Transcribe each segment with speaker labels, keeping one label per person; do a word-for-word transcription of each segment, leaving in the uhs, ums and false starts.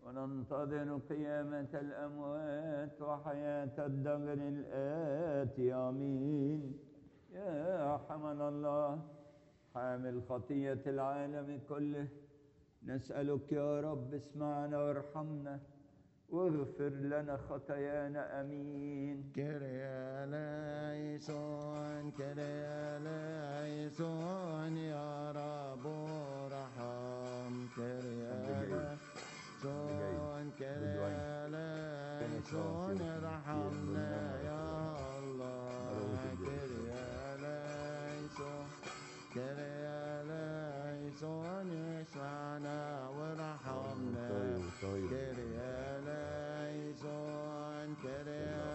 Speaker 1: وننتظر قيامة الأموات وحياة الدهر الآتي. آمين. يا حمل الله حامل خطية العالم كله، نسألك يا رب اسمعنا وارحمنا واغفر لنا خطايانا. امين.
Speaker 2: كريا ليسون كريا ليسون يا رب ارحم. كريا ليسون كريا ليسون ارحمنا يا الله. كريا ليسون كريا ليسون اسمعنا وارحمنا. كريا ليسون كريا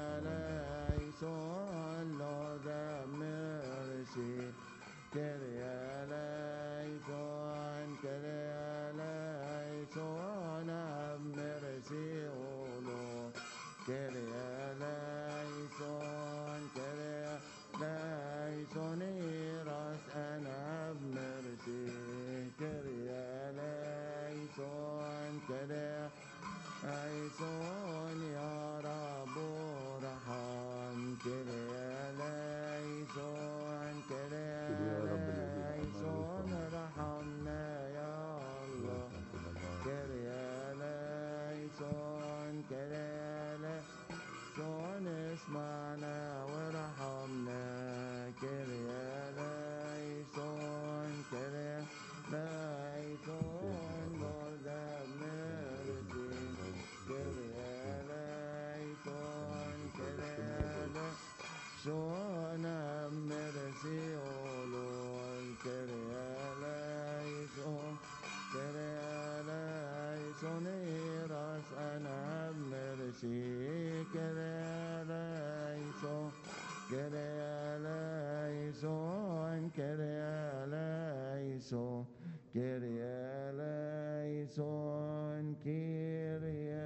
Speaker 2: ليسون Lord have mercy. Keriya eleison, Keriya eleison, have mercy, O Lord. Keriya eleison, Keriya eleison, hear us and have mercy. Keriya eleison, Keriya eleison, Ya Rabbu Raham. Keriya eleison, Keriya eleison, rahamna ya Allah. Keriya eleison, Keriya eleison, isma'na warhamna. Keriya eleison, Keriya eleison, Lord have mercy. Keriya eleison, Keriya eleison, have mercy, O Lord. Keriya eleison, Keriya eleison, hear us and have mercy. Keriya eleison, Keriya eleison, Keriya eleison, Keriya eleison, Keriya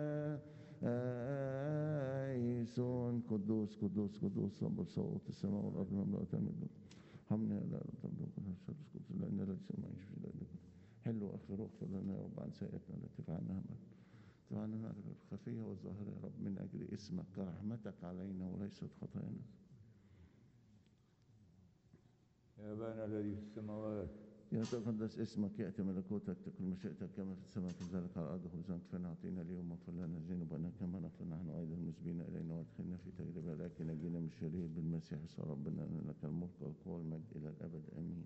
Speaker 2: eleison. قدوس قدوس قدوس رب الصوت السماء والارض مملوءة منك. حمنا لا تملك الشر قدس لنا لا تسمع في ذلك. حل واغفر واغفر لنا يا رب عن سيئاتنا التي فعلناها معك. فعلنا معك الخفية والظاهرة يا رب من أجل اسمك كرحمتك علينا وليست خطايانا.
Speaker 1: يا أبانا الذي في السماوات
Speaker 2: يتقدس اسمك، يأتي ملكوتك، تكن مشيئتك كما في السماء كذلك على الأرض. خبزنا كفانا أعطينا اليوم واغفر لنا ذنوبنا كما نغفر نحن أيضا المذنبين إلينا، وادخلنا في تجربة لكن نجينا من الشرير بالمسيح يسوع ربنا، أن لك الملك والقوة والمجد إلى الأبد آمين.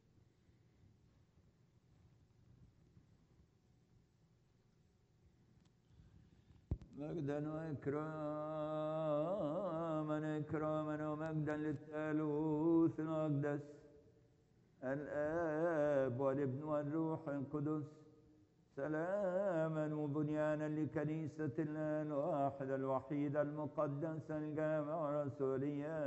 Speaker 1: مجدا وإكراما إكراما ومجدا للثالوث المقدس الآب والابن والروح القدس، سلاما وبنيانا لكنيسة الله الواحدة الوحيدة المقدسة الجامعة الرسولية.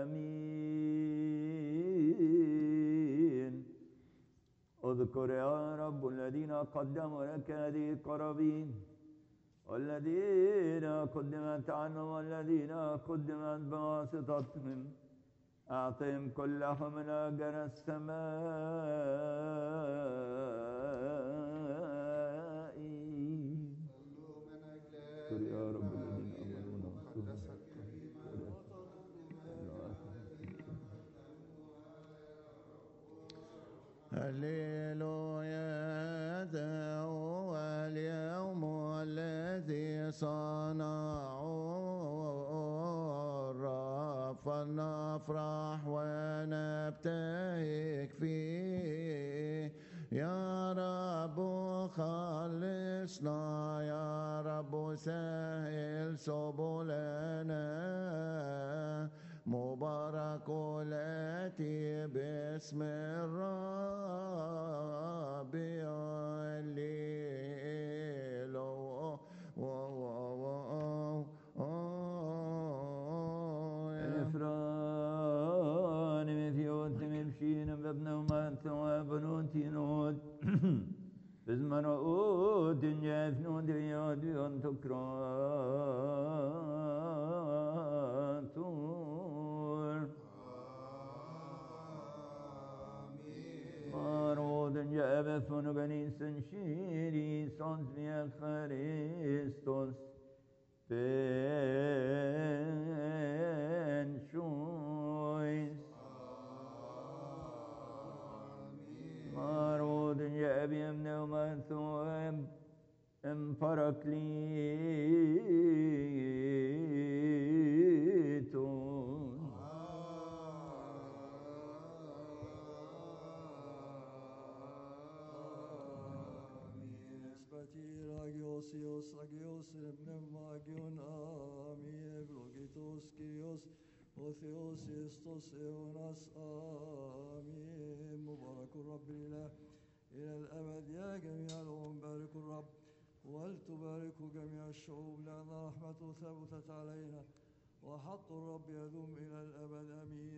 Speaker 1: آمين. اذكر يا رب الذين قدموا لك هذه القرابين، والذين قدمت عنهم والذين قدمت بواسطتهم، أعطهم كلهم من أجر السماء. اذكر يا رب الذين أمرونا
Speaker 2: هللويا. هذا هو اليوم الذي صنعه الرب، فلنفرح ونبتهج فيه. يا رب خلصنا، يا رب سهل سبلنا. مبارك الآتي باسم الرب. الليل
Speaker 1: الإفران مفيوت مبشين بابن ومات وابنوتي نود بزمن عود جاف نود يود ينتكراتور. مارود جاف Befonu ganisen şiri sons via Christos ben şois marudun yabiyem nevmathuem em parakliton
Speaker 3: Agios, Agios, Pneumagion, Ami, Evlogitos, Kyrios, O Theos, Estos, Eonas, Amin. مبارك الرب الإله إلى الأبد يا جميع الأمم باركوا الرب ولتباركوا جميع الشعوب لأن رحمته ثبتت علينا وحق الرب يدوم إلى الأبد أمين.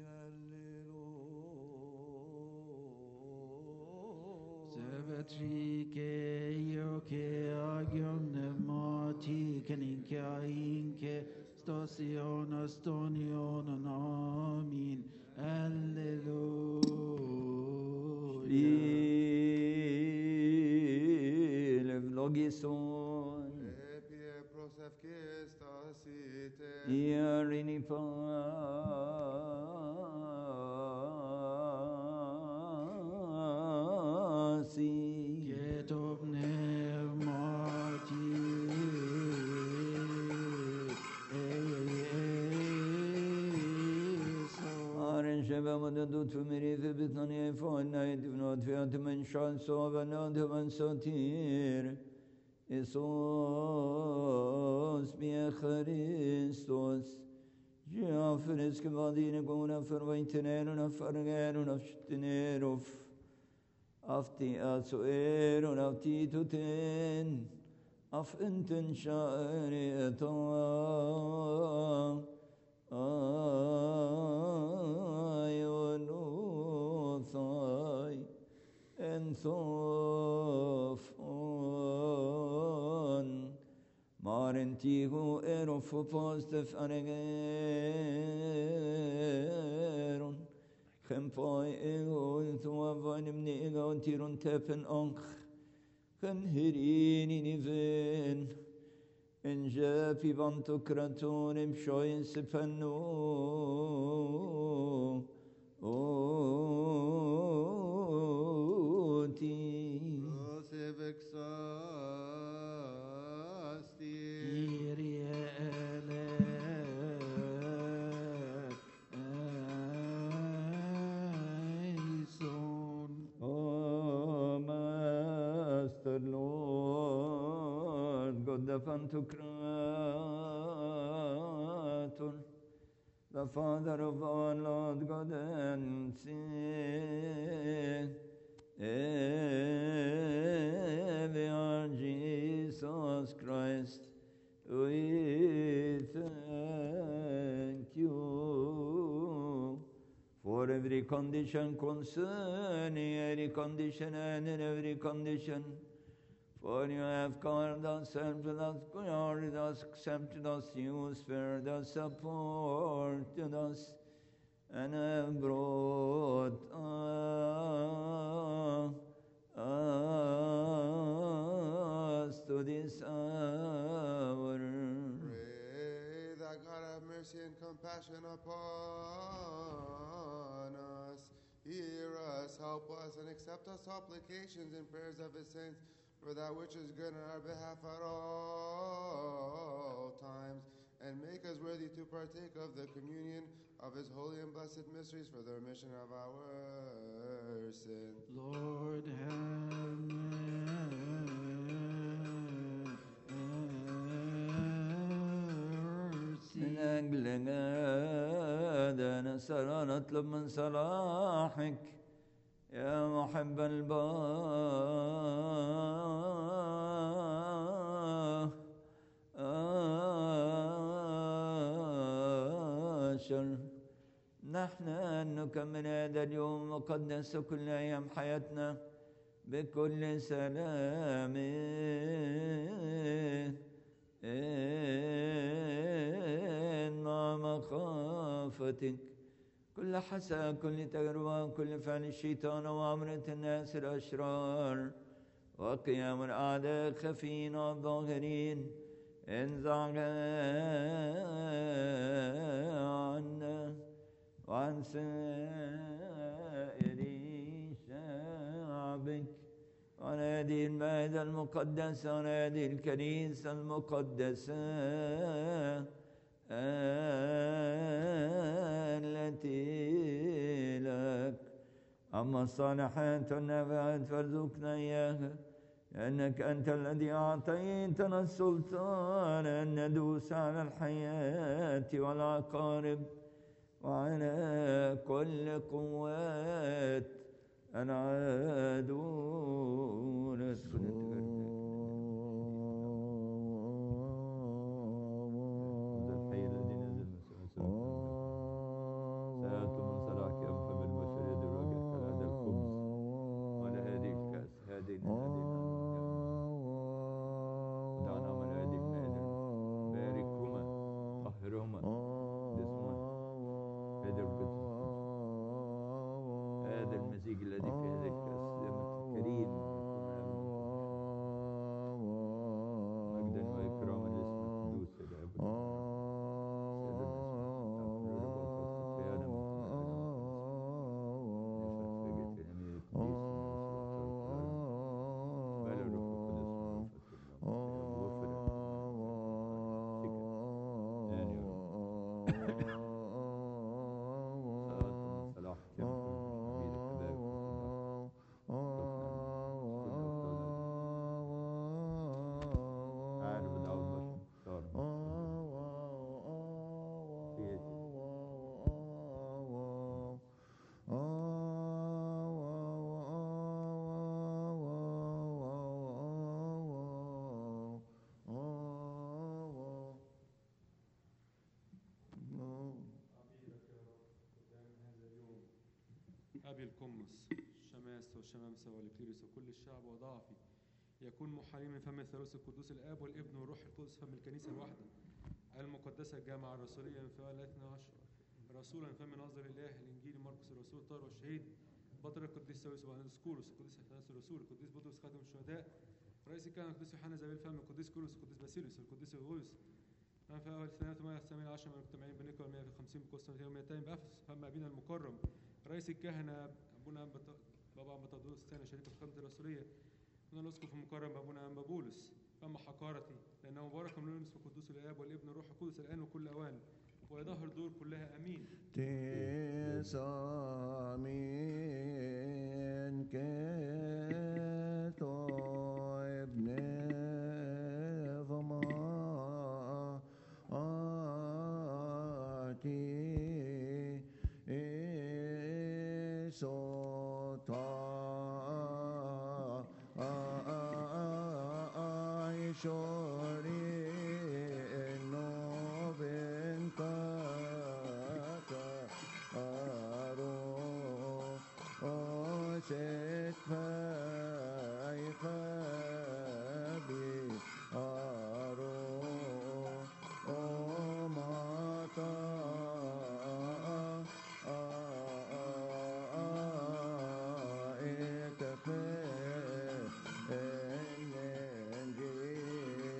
Speaker 4: Sevetrike yoke agion nemati keninke ainke stasión astonion amin. Alleluia.
Speaker 1: Lil vlogison
Speaker 5: Epie prosevke stasite.
Speaker 1: Ierini pasi
Speaker 4: Ketov nemati
Speaker 1: Aren sheva madadut fumiri fi bitani efona edivnot fi atmen shanso vanad man sotir Isos bia Christos Jafres kevadine gona verweitenen af vergeren af stiner of afti asuer af tituten af enten shari eta ayonuthai enthofon marentigo erofopostef anegeron Kempoi ego thua vanim ni ego tirun tepen onk Ken hirini niven En japi vanto kratonim shoyin sepenno oti
Speaker 5: Prosevek sasti.
Speaker 4: Kyrie eleison.
Speaker 1: Oh, Master Lord, God the Pantocrator, the Father of our Lord God and Savior Jesus Christ, we thank you for every condition concerning every condition and in every condition. For you have called us, helped us, guarded us, accepted us, you spared us, supported us, and have brought uh, us to this hour.
Speaker 5: Pray that God have mercy and compassion upon us. Hear us, help us, and accept our supplications and prayers of his saints for that which is good on our behalf at all times, and make us worthy to partake of the communion of his holy and blessed mysteries for the remission of our sins.
Speaker 4: Lord, have mercy.
Speaker 1: من أجل هذا نسأل نطلب من صلاحك يا محب البشر نحن أن نكمل هذا اليوم المقدس كل أيام حياتنا بكل سلام مع مخافتك كل حسد كل تجربة كل فعل الشيطان وأمرة الناس الأشرار وقيام الأعداء الخفين والظاهرين انزع عنا وعن سائر شعبك وعن هذه المائدة المقدسة وعن هذه الكنيسة المقدسة التي لك. أما الصالحات والنافعات فارزقنا إياها لأنك أنت الذي أعطيتنا السلطان أن ندوس على الحياة والعقارب وعلى كل قوات العدو.
Speaker 6: أبي القمص شماس والشمامسة والإكليروس وكل الشعب وضعفي يكون محالين من فم الثالوث القدوس الآب والابن والروح القدس فم الكنيسة الواحدة المقدسة الجامعة الرسولية من فئة الاثنى عشر رسولا فم ناظر الإله الإنجيل مرقس الرسول طار والشهيد بطر القديس سويس وأنسكوروس القديس أثناس الرسول القديس بطرس خاتم الشهداء رئيس الكهنة القديس يوحنا زابيل فم القديس كولوس القديس باسيليوس القديس غويوس من فئة الثلاثمائة الثامنة عشر من المجتمعين بنيكولا مئة وخمسين بقسطنطين ومئتين بأفسس فم أبينا المكرم رئيس الكهنة أبونا أنبط... بابا أنبطادوس الثاني شريك الخدمة الرسولية من الأسقف المكرم أبونا أنبابولس فم حقارتي لأنه مبارك من يونس وقدوس الآب والابن والروح القدس الآن وكل أوان ويظهر دور كلها أمين.
Speaker 2: تسامين كتو ابن ضما آتي إيسوتا آيشوري إنو بنتا أرو أوشت فاي فابي أرو أوماتا إتفي إنجي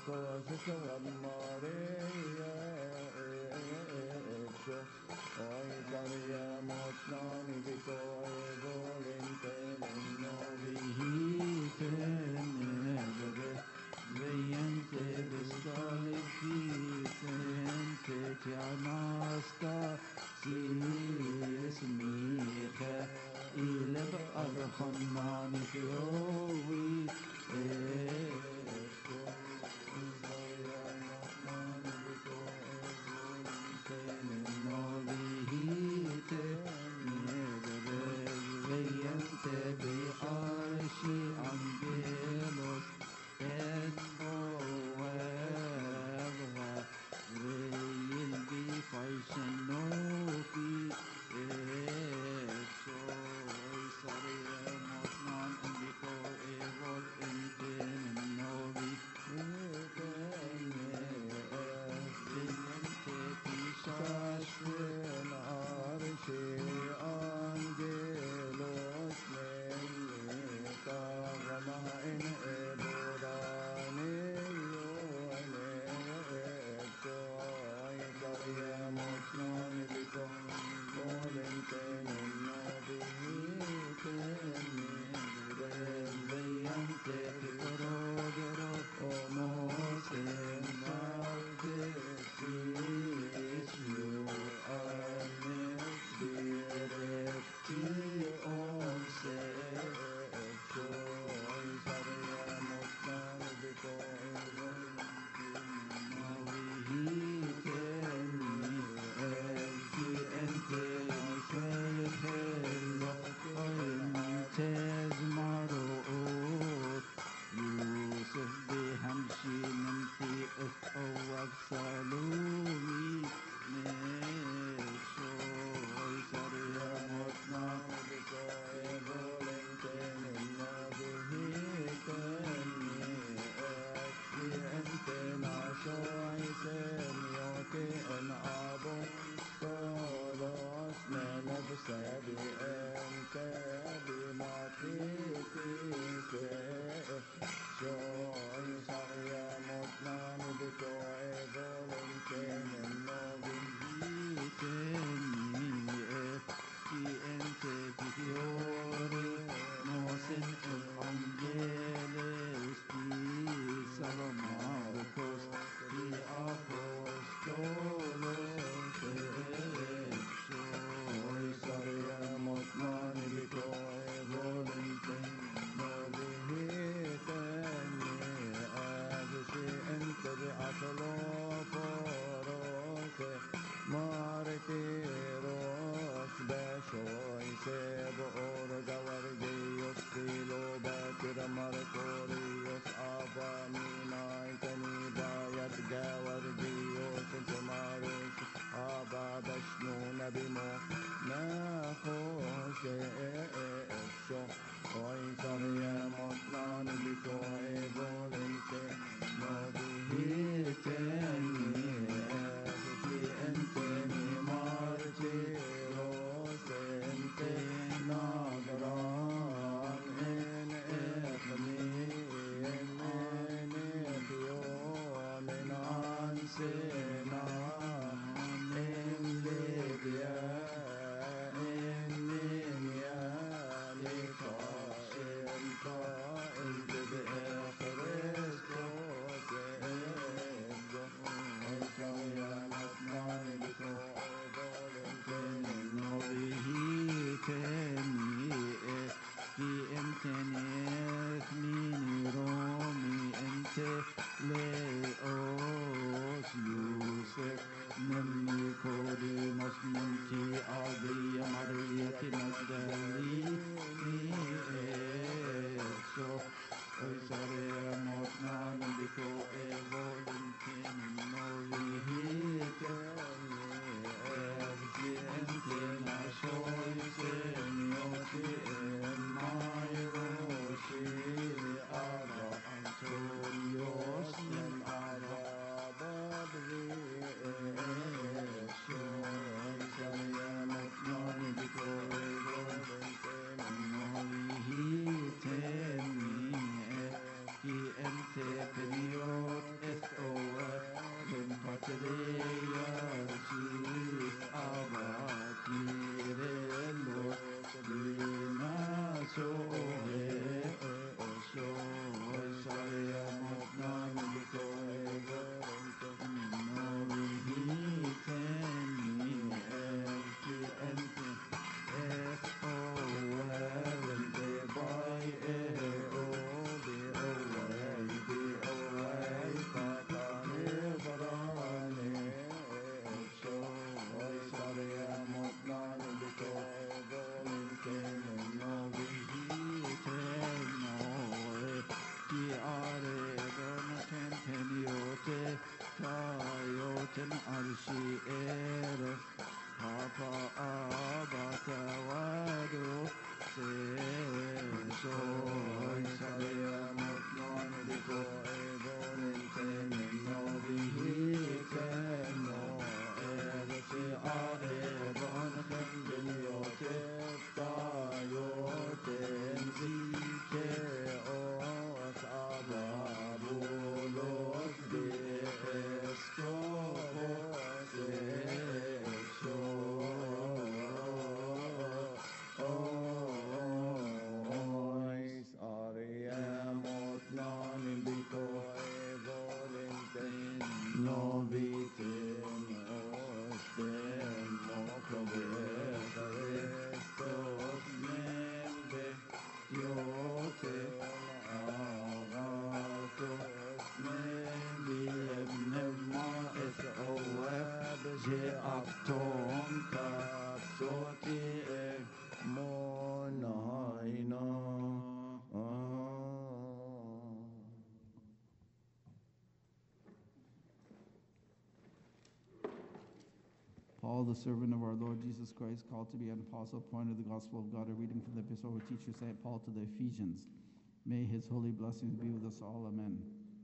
Speaker 2: cosas of Maria, oi sariamos nani bicoi volente novi
Speaker 4: زينت بستالكي سنت تعماستا سيسميخة إلى بأرخن مانك يوي زينت بعرشي أنجيلوس
Speaker 2: Novitin osten mokroberestos membe yote agatos membi ebnema es oef je akton kapsoti e monaina.
Speaker 7: Paul, the servant of our Lord Jesus Christ, called to be an apostle, appointed the gospel of God, a reading from the epistle of our teacher Saint Paul to the Ephesians. May his holy blessings be with us all. Amen.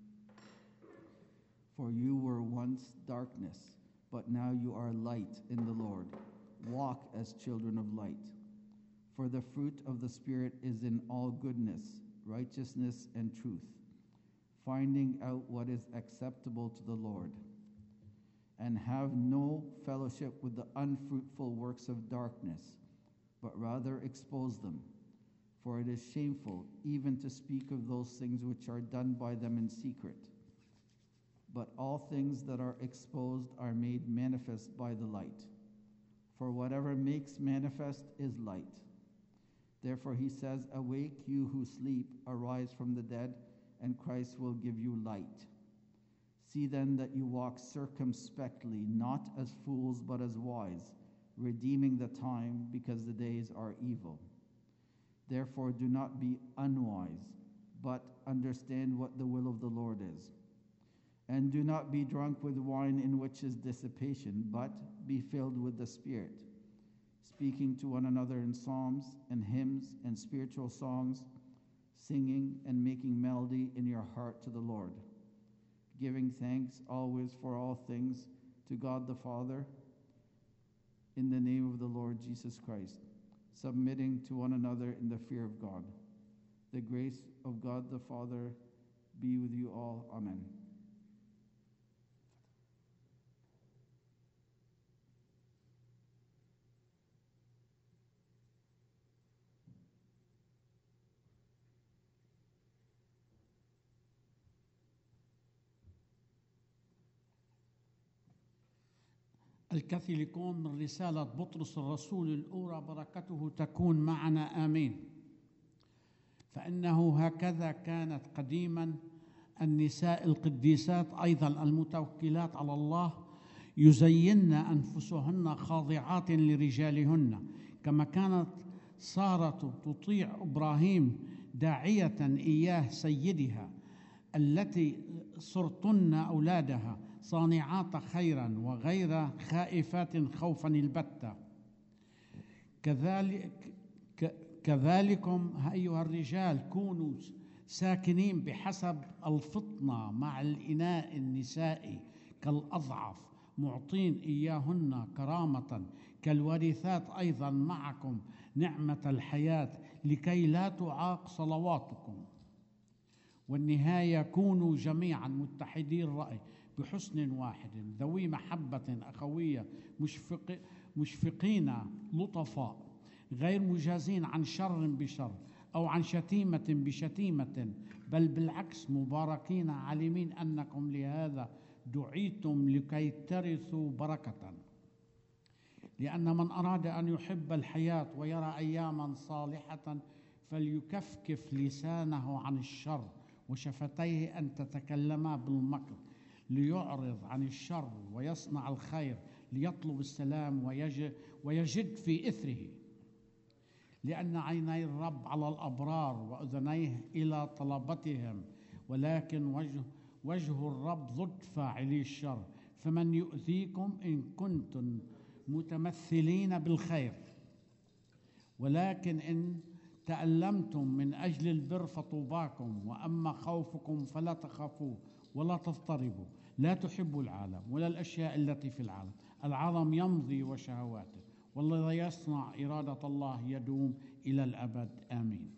Speaker 7: For you were once darkness, but now you are light in the Lord. Walk as children of light. For the fruit of the Spirit is in all goodness, righteousness, and truth, finding out what is acceptable to the Lord. And have no fellowship with the unfruitful works of darkness, but rather expose them. For it is shameful even to speak of those things which are done by them in secret. But all things that are exposed are made manifest by the light. For whatever makes manifest is light. Therefore he says, awake, you who sleep, arise from the dead, and Christ will give you light. See then that you walk circumspectly, not as fools, but as wise, redeeming the time, because the days are evil. Therefore do not be unwise, but understand what the will of the Lord is. And do not be drunk with wine, in which is dissipation, but be filled with the Spirit, speaking to one another in psalms and hymns and spiritual songs, singing and making melody in your heart to the Lord, giving thanks always for all things to God the Father, in the name of the Lord Jesus Christ, submitting to one another in the fear of God. The grace of God the Father be with you all. Amen.
Speaker 8: الكاثوليكون من رسالة بطرس الرسول الأولى، بركته تكون معنا آمين. فإنه هكذا كانت قديما النساء القديسات أيضا المتوكلات على الله يزين أنفسهن خاضعات لرجالهن، كما كانت سارة تطيع إبراهيم داعية إياه سيدها، التي صرتن أولادها صانعات خيرا وغير خائفات خوفا البتة. كذلك كذلكم أيها الرجال كونوا ساكنين بحسب الفطنة مع الإناء النسائي كالأضعف، معطين إياهن كرامة كالوارثات أيضا معكم نعمة الحياة، لكي لا تعاق صلواتكم. والنهاية كونوا جميعا متحدي الرأي بحسن واحد، ذوي محبة أخوية، مشفق مشفقين لطفاء، غير مجازين عن شر بشر أو عن شتيمة بشتيمة، بل بالعكس مباركين عالمين أنكم لهذا دعيتم لكي ترثوا بركة. لأن من أراد أن يحب الحياة ويرى أياما صالحة فليكفكف لسانه عن الشر وشفتيه أن تتكلما بالمكر، ليعرض عن الشر ويصنع الخير، ليطلب السلام ويجد, ويجد في إثره. لأن عيني الرب على الأبرار وأذنيه إلى طلبتهم، ولكن وجه, وجه الرب ضد فاعلي الشر. فمن يؤذيكم إن كنتم متمثلين بالخير، ولكن إن تألمتم من أجل البر فطوباكم. وأما خوفكم فلا تخافوا ولا تضطربوا، لا تحبوا العالم ولا الأشياء التي في العالم. العالم يمضي وشهواته، والذي يصنع إرادة الله يدوم إلى الأبد. آمين.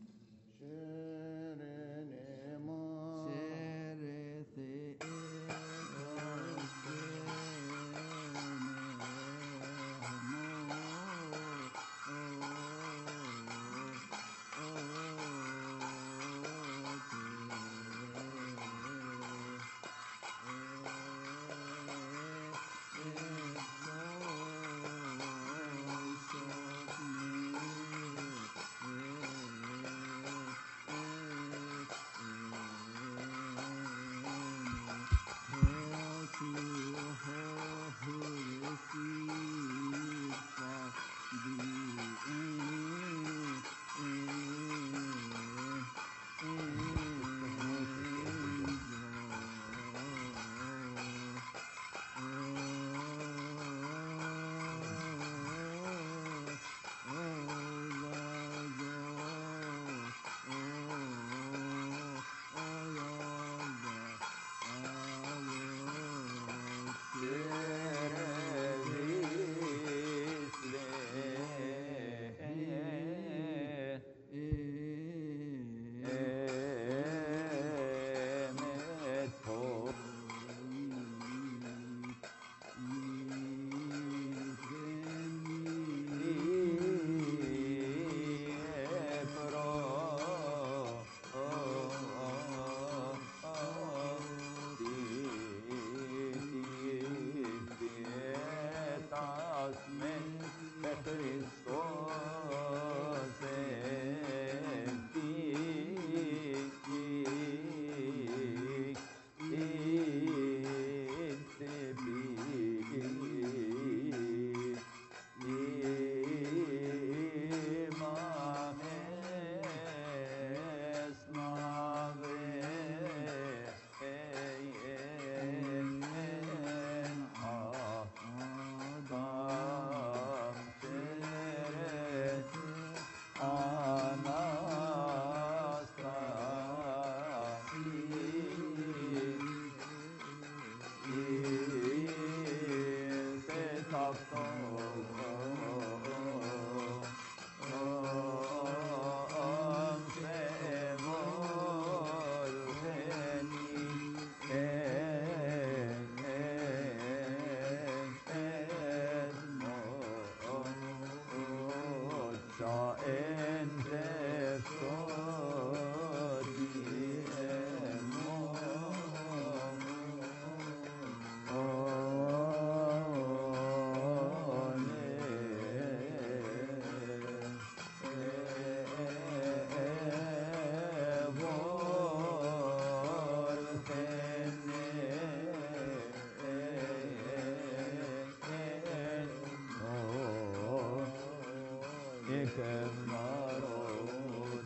Speaker 2: marot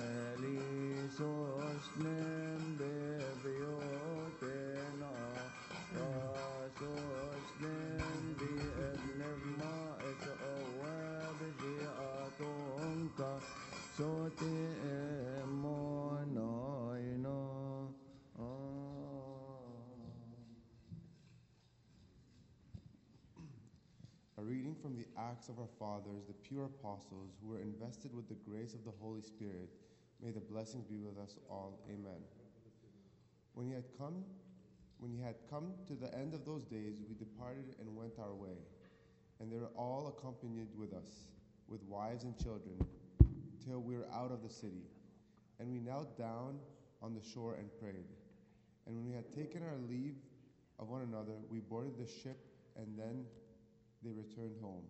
Speaker 2: Elisos nem bebiotena Rasos nem بابن مائت أواب جيعتونك صوتي مناينا
Speaker 5: A reading from the Acts of our fathers, the pure apostles, who were invested with the grace of the Holy Spirit. May the blessings be with us all. Amen. When he had come, when he had come to the end of those days, we departed and went our way, and they were all accompanied with us, with wives and children, till we were out of the city. And we knelt down on the shore and prayed. And when we had taken our leave of one another, we boarded the ship, and then they returned home.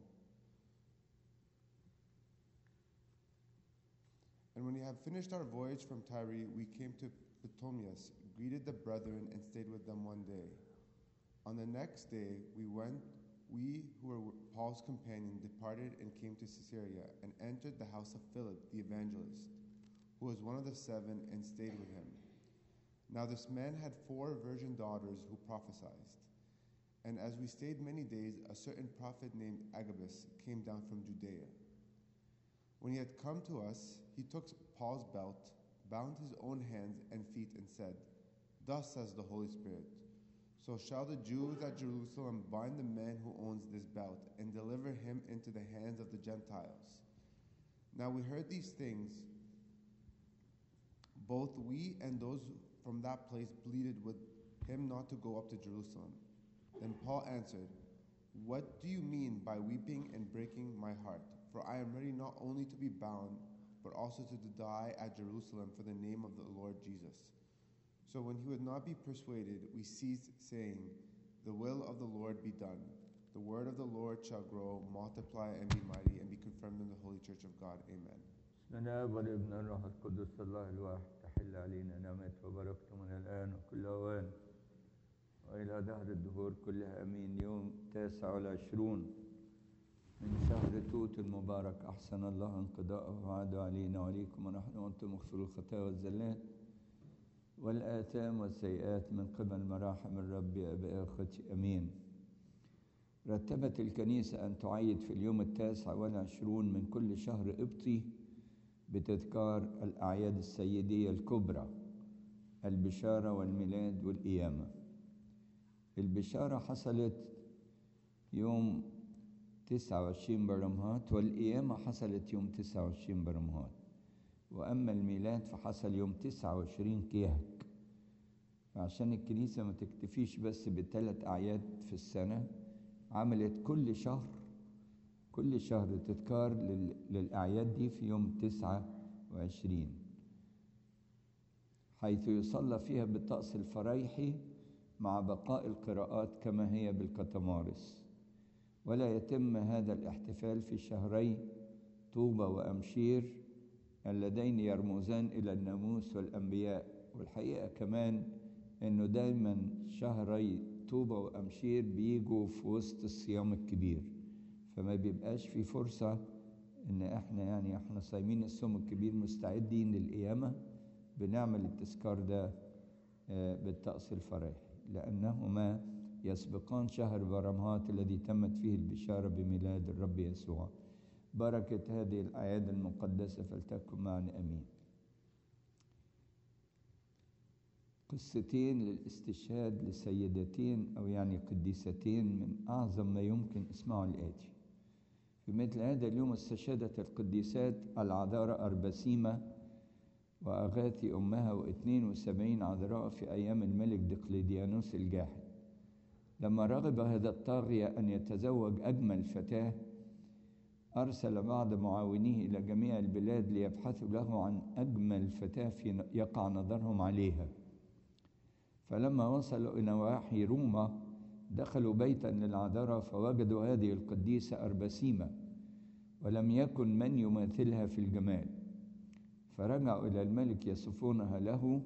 Speaker 5: And when we had finished our voyage from Tyre, we came to Ptolemais, greeted the brethren, and stayed with them one day. On the next day, we went, we who were Paul's companion, departed and came to Caesarea, and entered the house of Philip, the evangelist, who was one of the seven, and stayed with him. Now this man had four virgin daughters who prophesied. And as we stayed many days, a certain prophet named Agabus came down from Judea. When he had come to us, he took Paul's belt, bound his own hands and feet, and said, "Thus says the Holy Spirit, so shall the Jews at Jerusalem bind the man who owns this belt and deliver him into the hands of the Gentiles." Now we heard these things. Both we and those from that place pleaded with him not to go up to Jerusalem. Then Paul answered, "What do you mean by weeping and breaking my heart? For I am ready not only to be bound, but also to die at Jerusalem for the name of the Lord Jesus." So when he would not be persuaded, we ceased, saying, "The will of the Lord be done." The word of the Lord shall grow, multiply, and be mighty, and be confirmed in the holy church of God. Amen.
Speaker 1: الاب والابن الروح القدس الله الواحد تحل علينا نعمته وبركته من الان وكل اوان وإلى دهر الدهور كلها أمين. يوم تاسع والعشرون من شهر توت المبارك، أحسن الله انقضاءه وعاده علينا وعليكم ونحن وأنتم مغفور الخطايا والزلات والآثام والسيئات من قبل مراحم الرب يا أبي أخوتي. أمين. رتبت الكنيسة أن تعيد في اليوم التاسع والعشرون من كل شهر قبطي بتذكار الأعياد السيدية الكبرى، البشارة والميلاد والقيامة. البشارة حصلت يوم تسعة وعشرين برمهات، والقيامة حصلت يوم تسعة وعشرين برمهات، وأما الميلاد فحصل يوم تسعة وعشرين كيهك. فعشان الكنيسة ما تكتفيش بس بالثلاث أعياد في السنة، عملت كل شهر كل شهر تذكار للأعياد دي في يوم تسعة وعشرين، حيث يصلى فيها بالطقس الفريحي مع بقاء القراءات كما هي بالكتمارس. ولا يتم هذا الاحتفال في شهري طوبة وأمشير اللذين يرمزان إلى الناموس والأنبياء. والحقيقة كمان إنه دايما شهري طوبة وأمشير بيجوا في وسط الصيام الكبير، فما بيبقاش في فرصة إن إحنا يعني إحنا صايمين الصوم الكبير مستعدين للقيامة بنعمل التذكار ده بالطقس الفريحي، لأنهما يسبقان شهر برمهات الذي تمت فيه البشارة بميلاد الرب يسوع. بركة هذه الأعياد المقدسة فلتكن معنا. أمين. قصتين للاستشهاد لسيدتين أو يعني قديستين من أعظم ما يمكن اسمعوا الآتي. في مثل هذا اليوم استشهدت القديسات العذارى أربسيمة وأغاثي أمها واثنين وسبعين عذراء في أيام الملك دقلديانوس الجاحد. لما رغب هذا الطاغية أن يتزوج أجمل فتاة، أرسل بعض معاونيه إلى جميع البلاد ليبحثوا له عن أجمل فتاة في يقع نظرهم عليها. فلما وصلوا إلى نواحي روما دخلوا بيتا للعذراء فوجدوا هذه القديسة أربسيمة، ولم يكن من يماثلها في الجمال. فرجعوا إلى الملك يصفونها له،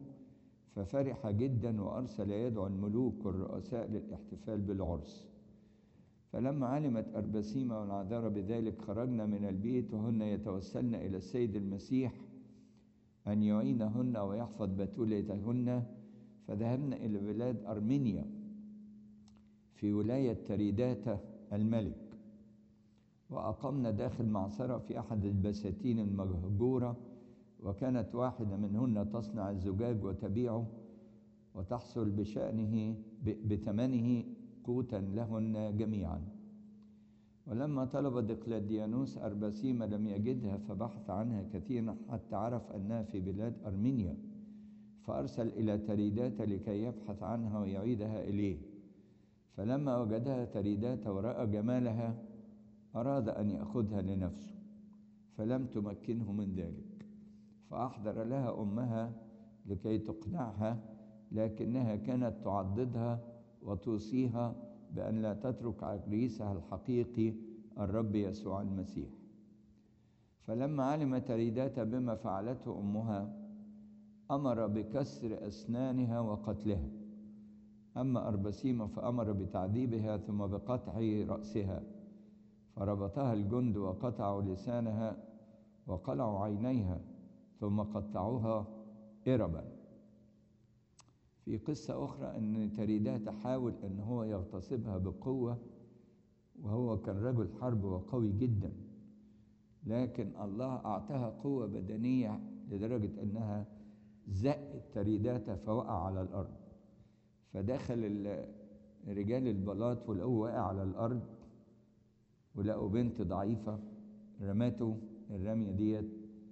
Speaker 1: ففرح جدا وأرسل يدعو الملوك والرؤساء للاحتفال بالعرس. فلما علمت أربسيمة والعذارى بذلك خرجنا من البيت وهن يتوسلن إلى السيد المسيح أن يعينهن ويحفظ بتولتهن، فذهبنا إلى بلاد أرمينيا في ولاية تريداتا الملك، وأقمنا داخل معصرة في أحد البساتين المهجورة، وكانت واحدة منهن تصنع الزجاج وتبيعه وتحصل بشأنه بثمنه قوتا لهن جميعا. ولما طلب دقلديانوس أربسيمة لم يجدها، فبحث عنها كثيرا حتى عرف أنها في بلاد أرمينيا، فأرسل إلى تريداتا لكي يبحث عنها ويعيدها إليه. فلما وجدها تريداتا ورأى جمالها أراد أن يأخذها لنفسه، فلم تمكنه من ذلك، فأحضر لها أمها لكي تقنعها، لكنها كانت تعضدها وتوصيها بأن لا تترك عريسها الحقيقي الرب يسوع المسيح. فلما علم تريداتا بما فعلته أمها أمر بكسر أسنانها وقتلها. أما أربسيمة فأمر بتعذيبها ثم بقطع رأسها، فربطها الجند وقطعوا لسانها وقلعوا عينيها ثم قطعوها إربا. في قصة أخرى أن تريداتا حاول أن هو يغتصبها بقوة، وهو كان رجل حرب وقوي جدا، لكن الله أعطاها قوة بدنية لدرجة أنها زقت تريداتا فوقع على الأرض، فدخل رجال البلاط ولقوه واقع على الأرض، ولقوا بنت ضعيفة رمته الرمية ديت،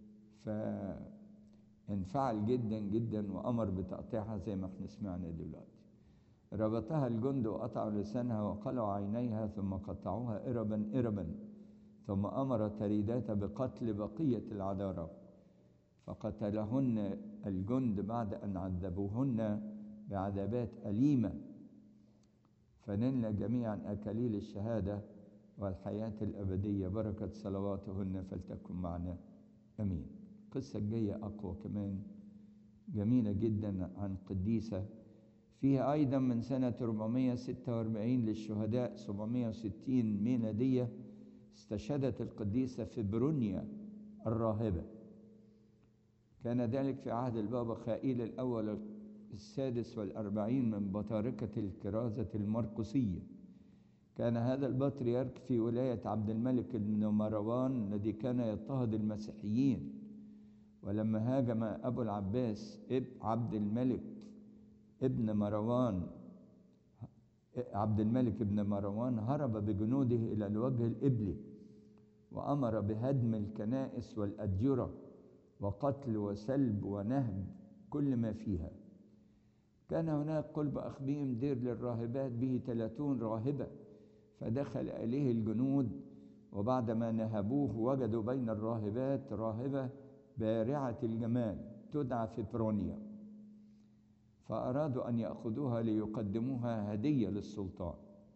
Speaker 1: فانفعل جدا جدا وأمر بتقطيعها زي ما احنا سمعنا دلوقتي. ربطها الجند وقطعوا لسانها وقلعوا عينيها ثم قطعوها إربا إربا، ثم أمر تريداتا بقتل بقية العذارى، فقتلهن الجند بعد أن عذبوهن بعذابات أليمة، فنلنا جميعا أكاليل الشهادة والحياة الأبدية. بركة صلواتهن فلتكن معنا أمين. قصة جاية أقوى كمان جميلة جدا عن قديسة فيها أيضا من سنة أربعمائة وستة وأربعين للشهداء سبعمائة وستين ميلادية. استشهدت القديسة فبرونيا الراهبة، كان ذلك في عهد البابا خائيل الأول السادس والأربعين من بطاركة الكرازة المرقسية. كان هذا البطريرك في ولاية عبد الملك بن مروان الذي كان يضطهد المسيحيين، ولما هاجم أبو العباس ابن عبد الملك ابن مروان عبد الملك بن مروان هرب بجنوده إلى الوجه الإبلي، وأمر بهدم الكنائس والأديرة وقتل وسلب ونهب كل ما فيها. كان هناك قرب أخبيم دير للراهبات به ثلاثون راهبة، فدخل إليه الجنود، وبعدما نهبوه وجدوا بين الراهبات راهبة بارعة الجمال تدعى فبرونيا، فأرادوا أن يأخذوها ليقدموها هدية للسلطان.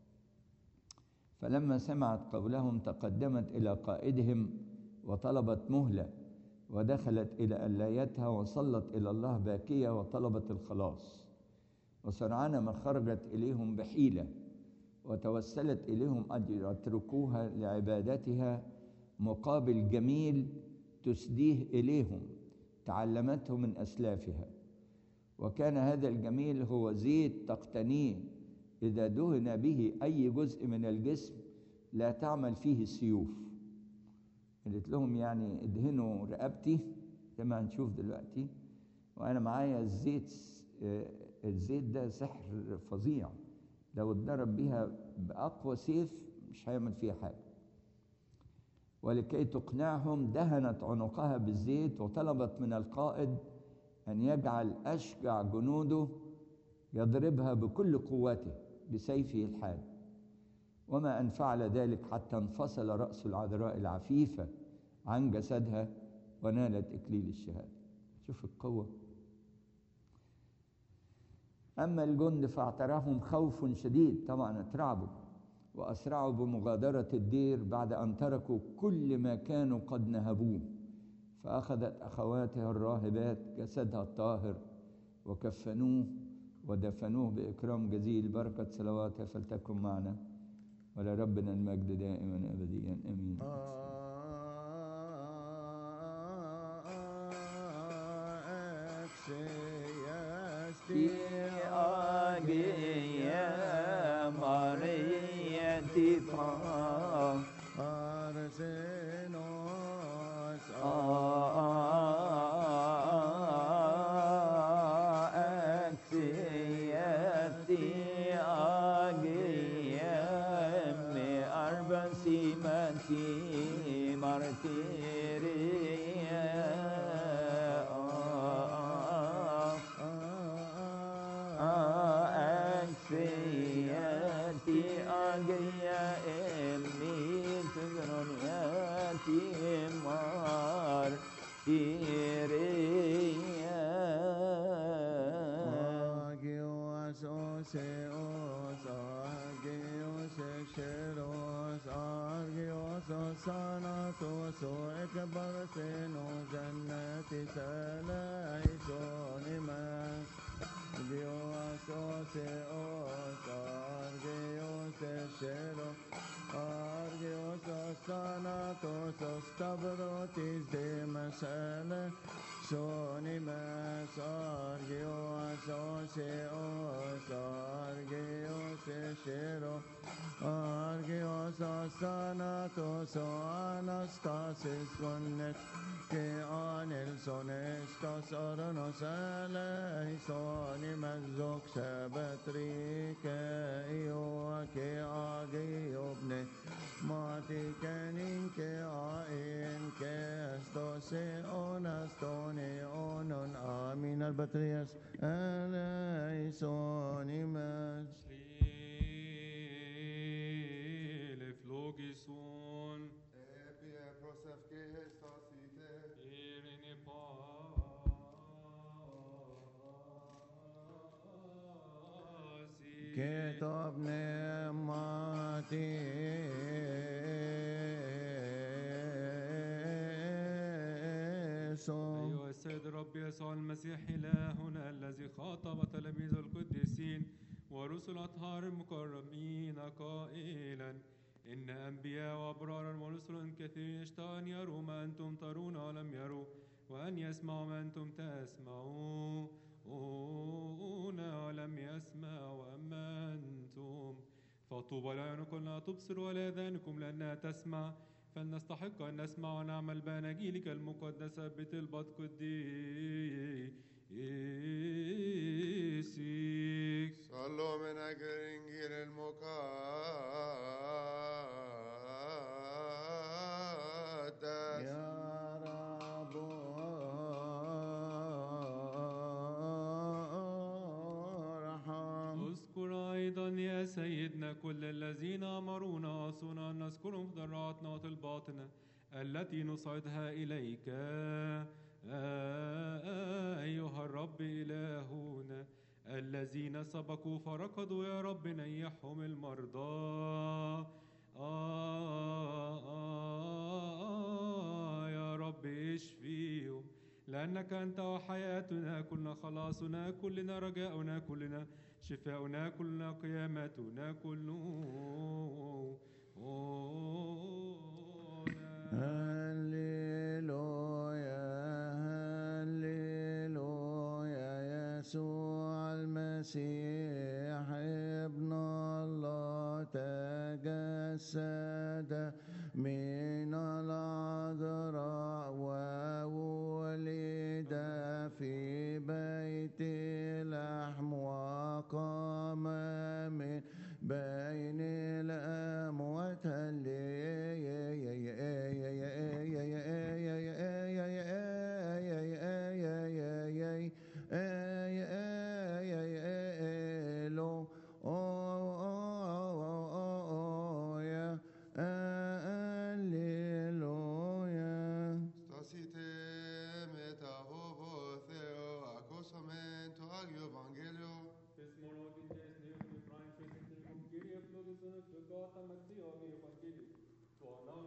Speaker 1: فلما سمعت قولهم تقدمت إلى قائدهم وطلبت مهلة، ودخلت إلى ألايتها وصلت إلى الله باكية وطلبت الخلاص. وسرعان ما خرجت إليهم بحيلة وتوسلت إليهم أن يتركوها لعبادتها مقابل جميل تسديه إليهم تعلمته من أسلافها. وكان هذا الجميل هو زيت تقتنيه إذا دهن به أي جزء من الجسم لا تعمل فيه السيوف. قلت لهم يعني ادهنوا رقبتي زي ما هنشوف دلوقتي، وأنا معايا الزيت. الزيت ده سحر فظيع، لو اتضرب بيها بأقوى سيف مش هيعمل فيها حاجة. ولكي تقنعهم دهنت عنقها بالزيت، وطلبت من القائد أن يجعل أشجع جنوده يضربها بكل قوته بسيفه الحاد. وما أن فعل ذلك حتى انفصل رأس العذراء العفيفة عن جسدها ونالت إكليل الشهادة. شوف القوة. أما الجند فاعتراهم خوف شديد، طبعا اترعبوا، وأسرعوا بمغادرة الدير بعد أن تركوا كل ما كانوا قد نهبوه. فأخذت أخواتها الراهبات جسدها الطاهر وكفنوه ودفنوه بإكرام جزيل. بركة صلواتها فلتكن معنا ولربنا المجد دائما أبديا آمين.
Speaker 2: كتاب نعمتي
Speaker 6: أيها السيد الرب يسوع المسيح إلهنا الذي خاطب تلاميذ القديسين ورسل أطهار المكرمين قائلا إن أنبياء وأبرارا ورسل كثيرين اشتهوا أن يروا ما أنتم ترون ولم يروا وأن يسمعوا ما أنتم تسمعون ولم يسمعوا أما أنتم فطوبى لعيونكم لا تبصر ولا آذانكم لأنها تسمع فلنستحق أن نسمع ونعمل بأناجيلك المقدسة بطلبة قديسيك.
Speaker 5: صلوا من أجل الإنجيل المقدس.
Speaker 2: يا رب ارحم.
Speaker 6: اذكر أيضا يا سيدنا كل الذين أمرونا وأوصونا أن نذكرهم في ضرعاتنا وطلباتنا التي نصعدها إليك أيها الرب إلهنا. الذين سبقوا فركضوا يا رب نيحهم المرضى آه آه يا رب اشفيهم لأنك أنت وحياتنا كلنا خلاصنا كلنا رجاؤنا كلنا شفاؤنا كلنا قيامتنا كلنا.
Speaker 2: هللويا هللويا يسوع المسيح ابن الله تجسد من العذراء وولد في بيت لحم وقام من بين الأموات.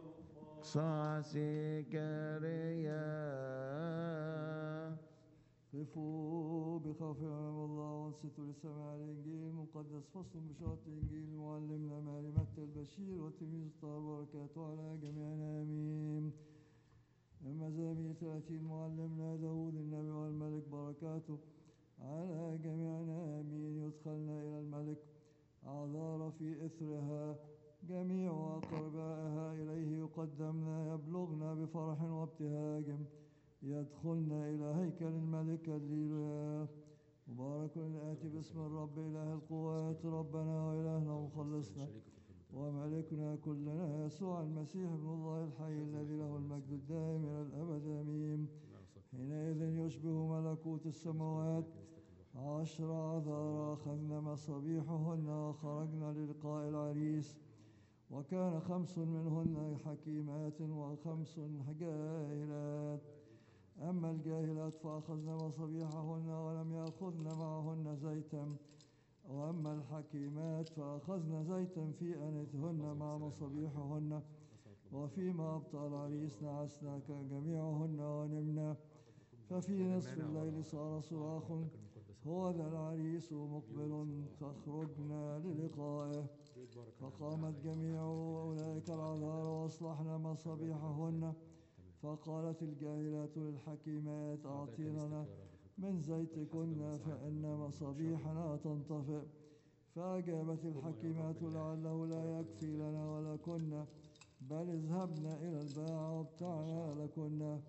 Speaker 2: Sasikeria
Speaker 3: قفوا بخوف أمام الله وانصتوا لسماع الإنجيل المقدس. فصل بشارة الإنجيل معلمنا ماري متى البشير وتلميذ طه بركاته على جميعنا آمين. المزامير ثلاثين معلمنا داود النبي والملك بركاته على جميعنا آمين. يدخلنا إلى الملك أعذار في إثرها جميع أقربائها إليه يقدمنا يبلغنا بفرح وابتهاج يدخلنا إلى هيكل الملك الليلويا. مبارك الآتي باسم الرب إله القوات ربنا وإلهنا ومخلصنا وملكنا كلنا يسوع المسيح ابن الله الحي الذي له المجد الدائم إلى الأبد آمين. حينئذ يشبه ملكوت السماوات عشر عذارى أخذنا مصابيحهن وخرجنا للقاء العريس. وكان خمس منهن حكيمات وخمس جاهلات. أما الجاهلات فأخذن مصابيحهن ولم يأخذن معهن زيتا. وأما الحكيمات فأخذن زيتا في أنتهن مع مصابيحهن. وفيما أبطأ العريس نعسنا كجميعهن ونمنا. ففي نصف الليل صار صراخ هو ذا العريس مقبل فاخرجنا للقائه. فقامت جميع أولئك العذارى وأصلحنا مصابيحهن. فقالت الجاهلات للحكيمات أعطيننا من زيتكن فإن مصابيحنا تنطفئ. فأجابت الحكيمات لعله لا يكفي لنا ولكن بل اذهبنا إلى الباع وابتعنا لكن.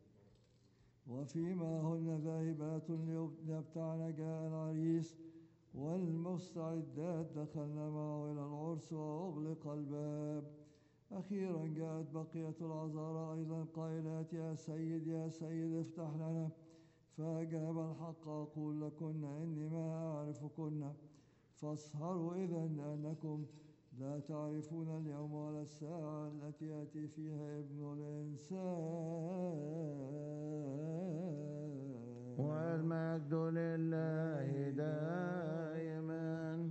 Speaker 3: وفيما هن ذاهبات ليبتعن جاء العريس والمستعدات دخلنا معه إلى العرس وأغلق الباب. أخيرا جاءت بقية العذارى أيضا قائلات يا سيد يا سيد افتح لنا. فأجاب الحق أقول لكن إني ما أعرفكن. فاسهروا إذن لأنكم لا تعرفون اليوم ولا الساعة التي يأتي فيها ابن الإنسان.
Speaker 2: والمجد لله دائما.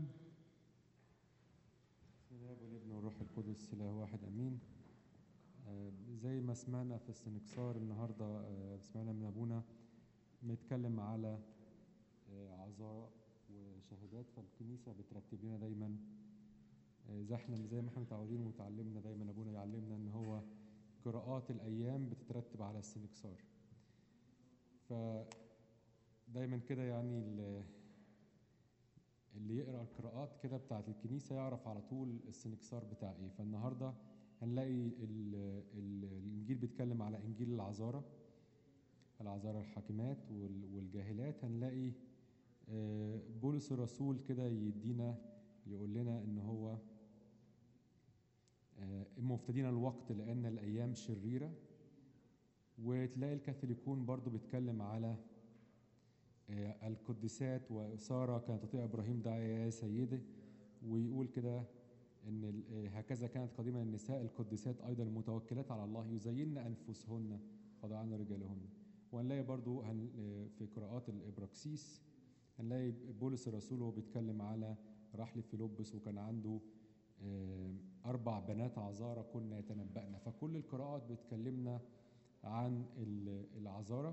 Speaker 6: بسم الله والابن والروح القدس إله واحد أمين. آه زي ما سمعنا في السنكسار النهارده آه سمعنا من أبونا بنتكلم على آه عذراء وشهادات. فالكنيسة بترتب لنا دايما آه زي احنا زي ما احنا متعودين ومتعلمنا دايما أبونا يعلمنا إن هو قراءات الأيام بتترتب على السنكسار. فدايما كده يعني اللي يقرأ القراءات كده بتاعت الكنيسة يعرف على طول السنكسار بتاع ايه. فالنهاردة هنلاقي الإنجيل بيتكلم على إنجيل العذارى العذارى الحاكمات والجاهلات. هنلاقي بولس الرسول كده يدينا يقول لنا إن هو مفتدين الوقت لأن الأيام شريرة. وتلاقي الكاثوليكون برضو بيتكلم على القديسات وسارة كانت تطيع إبراهيم دعا يا سيدي. ويقول كده إن هكذا كانت قديما النساء القديسات أيضا المتوكلات على الله يزين أنفسهن خضعان رجالهن. وهنلاقي برضو في قراءات الإبراكسيس هنلاقي بولس الرسول وهو بيتكلم على رحل فيلبس وكان عنده أربع بنات عذارى كنا يتنبأنا. فكل القراءات بتكلمنا عن العذارى.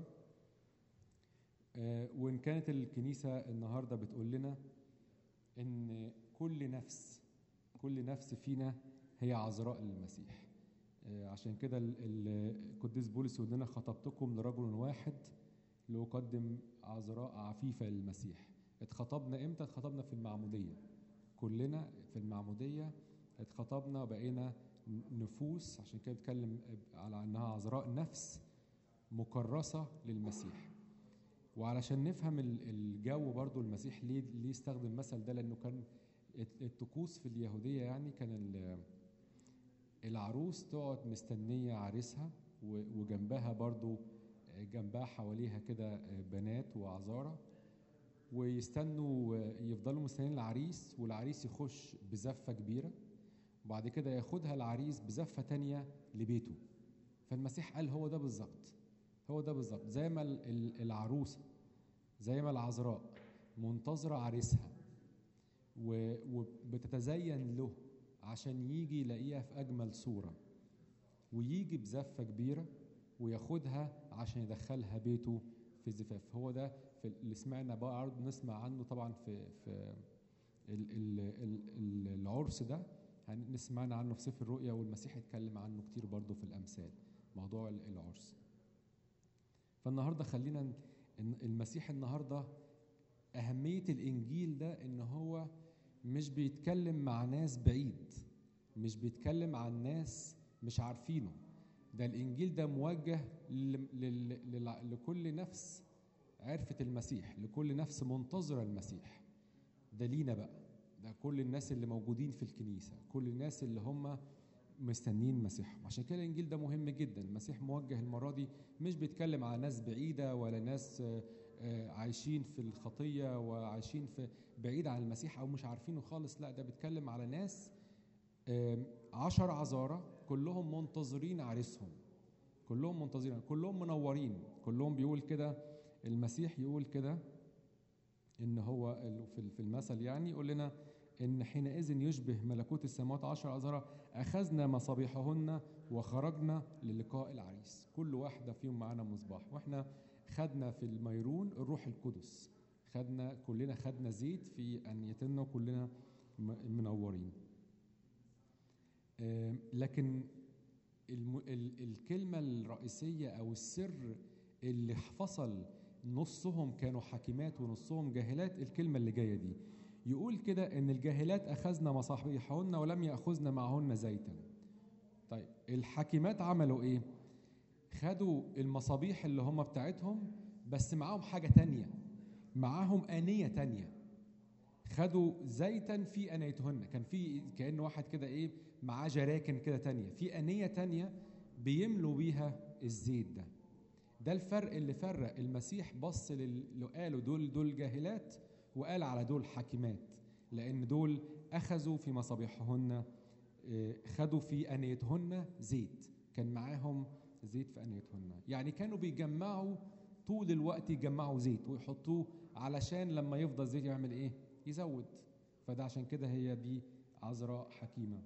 Speaker 6: وإن كانت الكنيسة النهاردة بتقول لنا إن كل نفس كل نفس فينا هي عذراء للمسيح. عشان كده القديس بولس يقول لنا خطبتكم لرجل واحد لأقدم عذراء عفيفة للمسيح. اتخطبنا إمتى؟ اتخطبنا في المعمودية. كلنا في المعمودية اتخطبنا بقينا نفوس. عشان كده بتكلم على أنها عذراء نفس مكرسة للمسيح. وعلشان نفهم الجو برضو المسيح ليه ليه استخدم المثل ده، لأنه كان الطقوس في اليهودية يعني كان العروس تقعد مستنية عريسها وجنبها برضو جنبها حواليها كده بنات وعذارى ويستنوا يفضلوا مستنيين العريس. والعريس يخش بزفة كبيرة وبعد كده ياخدها العريس بزفة تانية لبيته. فالمسيح قال هو ده بالظبط هو ده بالظبط زي ما العروسة زي ما العذراء منتظرة عريسها وبتتزين له عشان يجي يلاقيها في أجمل صورة ويجي بزفة كبيرة وياخدها عشان يدخلها بيته في الزفاف. هو ده في اللي سمعنا بقى نسمع عنه طبعا في في ال ال ال العرس ده، هنسمعنا عنه في سفر الرؤيا، والمسيح اتكلم عنه كتير برضه في الأمثال، موضوع العرس. فالنهارده خلينا المسيح النهارده أهمية الإنجيل ده إن هو مش بيتكلم مع ناس بعيد، مش بيتكلم عن ناس مش عارفينه. ده الإنجيل ده موجه لكل نفس عرفت المسيح، لكل نفس منتظرة المسيح. ده لينا بقى، ده كل الناس اللي موجودين في الكنيسة، كل الناس اللي هم مستنين مسيحهم. عشان كده الإنجيل ده مهم جدا. المسيح موجه المرة دي مش بيتكلم على ناس بعيدة ولا ناس عايشين في الخطية وعايشين في بعيد عن المسيح أو مش عارفينه خالص، لا ده بيتكلم على ناس عشر عذارى كلهم منتظرين عريسهم، كلهم منتظرين، كلهم منورين، كلهم بيقول كده المسيح يقول كده إن هو في المثل يعني يقول لنا إن حينئذ يشبه ملكوت السماوات عشر عذارى أخذنا مصابيحهن وخرجنا للقاء العريس. كل واحدة فيهم معانا مصباح، وإحنا خدنا في الميرون الروح القدس، خدنا كلنا خدنا زيت في أنيتنا وكلنا منورين. لكن الكلمة الرئيسية أو السر اللي فصل نصهم كانوا حكيمات ونصهم جاهلات الكلمة اللي جاية دي، يقول كده إن الجاهلات أخذنا مصابيحهن ولم يأخذن معهن زيتا. طيب الحكيمات عملوا إيه؟ خدوا المصابيح اللي هم بتاعتهم بس معاهم حاجة تانية، معاهم آنية تانية، خدوا زيتا في آنيتهن. كان في كأن واحد كده إيه معاه جراكن كده تانية، في آنية تانية بيملوا بيها الزيت ده. ده الفرق اللي فرق المسيح، بص اللي قالوا دول دول جاهلات وقال على دول حكيمات، لأن دول أخذوا في مصابيحهن، خدوا في آنيتهن زيت، كان معاهم زيت في آنيتهن. يعني كانوا بيجمعوا طول الوقت، يجمعوا زيت ويحطوه علشان لما يفضل زيت يعمل إيه؟ يزود. فده عشان كده هي دي عذراء حكيمة.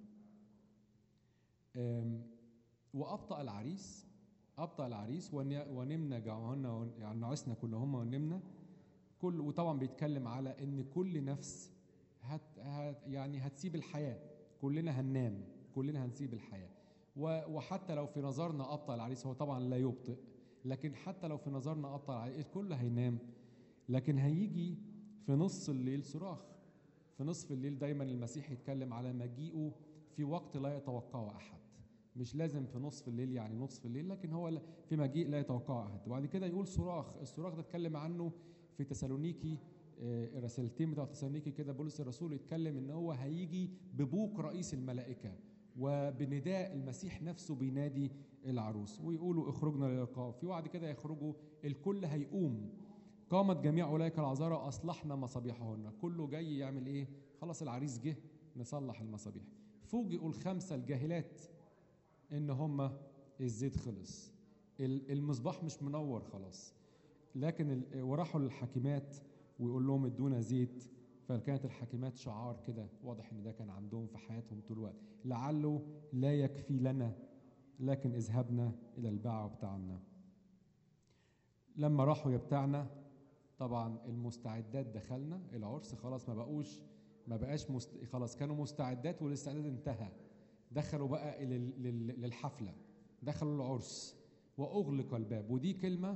Speaker 6: وأبطأ العريس، أبطأ العريس ونمنا جوعهن، يعني نعسنا كلهم ونمنا كل. وطبعا بيتكلم على إن كل نفس هت هت يعني هتسيب الحياة، كلنا هننام، كلنا هنسيب الحياة. وحتى لو في نظرنا أبطأ العريس، هو طبعا لا يبطئ، لكن حتى لو في نظرنا أبطأ العريس الكل هينام. لكن هيجي في نص الليل صراخ. في نصف الليل دايما المسيح يتكلم على مجيئه في وقت لا يتوقعه أحد، مش لازم في نصف الليل يعني نصف الليل، لكن هو في مجيء لا يتوقعه أحد. وبعد كده يقول صراخ. الصراخ ده اتكلم عنه في تسالونيكي، الرسالتين بتاع تسالونيكي كده بولس الرسول يتكلم ان هو هيجي ببوق رئيس الملائكة وبنداء المسيح نفسه بينادي العروس، ويقولوا اخرجنا للقاء. في وعد كده يخرجوا الكل هيقوم. قامت جميع أولئك العذارى أصلحنا مصابيحهن. كله جاي يعمل إيه؟ خلاص العريس جه نصلح المصابيح. فوجئوا الخمسة الجاهلات إن هم الزيت خلص، المصباح مش منور خلاص. لكن وراحوا للحكيمات ويقول لهم ادونا زيت. فكانت الحكيمات شعار كده واضح إن ده كان عندهم في حياتهم طول الوقت، لعله لا يكفي لنا لكن اذهبنا إلى الباعة بتاعنا. لما راحوا يبتعنا طبعا المستعدات دخلنا العرس، خلاص ما بقوش ما بقاش مست... خلاص كانوا مستعدات والاستعداد انتهى. دخلوا بقى للحفلة، دخلوا العرس وأغلق الباب. ودي كلمة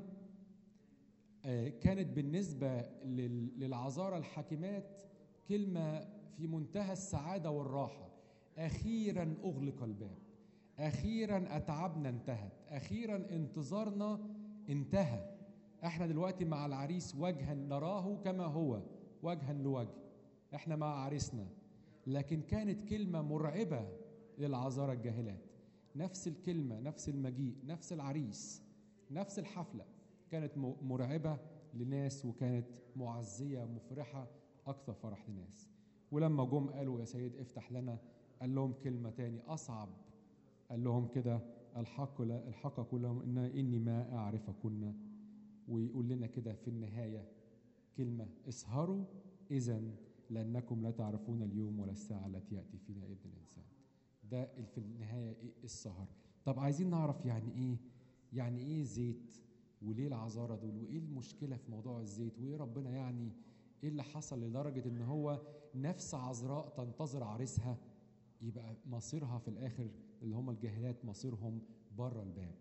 Speaker 6: كانت بالنسبة للعذارى الحاكمات كلمة في منتهى السعادة والراحة. أخيرا أغلق الباب، أخيرا أتعبنا انتهت، أخيرا انتظارنا انتهى. احنا دلوقتي مع العريس وجها نراه كما هو، وجها لوجه، احنا مع عريسنا. لكن كانت كلمة مرعبة للعذارى الجاهلات. نفس الكلمة، نفس المجيء، نفس العريس، نفس الحفلة كانت مرعبة لناس وكانت معزية مفرحة أكثر فرح لناس. ولما جم قالوا يا سيد افتح لنا، قال لهم كلمة تاني أصعب، قال لهم كده الحق لا الحق أقول لهم إن إني ما أعرفكن. ويقول لنا كده في النهاية كلمة اسهروا إذن لأنكم لا تعرفون اليوم ولا الساعة التي يأتي فيها ابن الإنسان. ده في النهاية إيه السهر. طب عايزين نعرف يعني إيه، يعني إيه زيت وليه العذارى دول، وايه المشكله في موضوع الزيت، وايه ربنا يعني ايه اللي حصل لدرجه ان هو نفس عذراء تنتظر عريسها يبقى مصيرها في الاخر اللي هم الجاهلات مصيرهم بره الباب.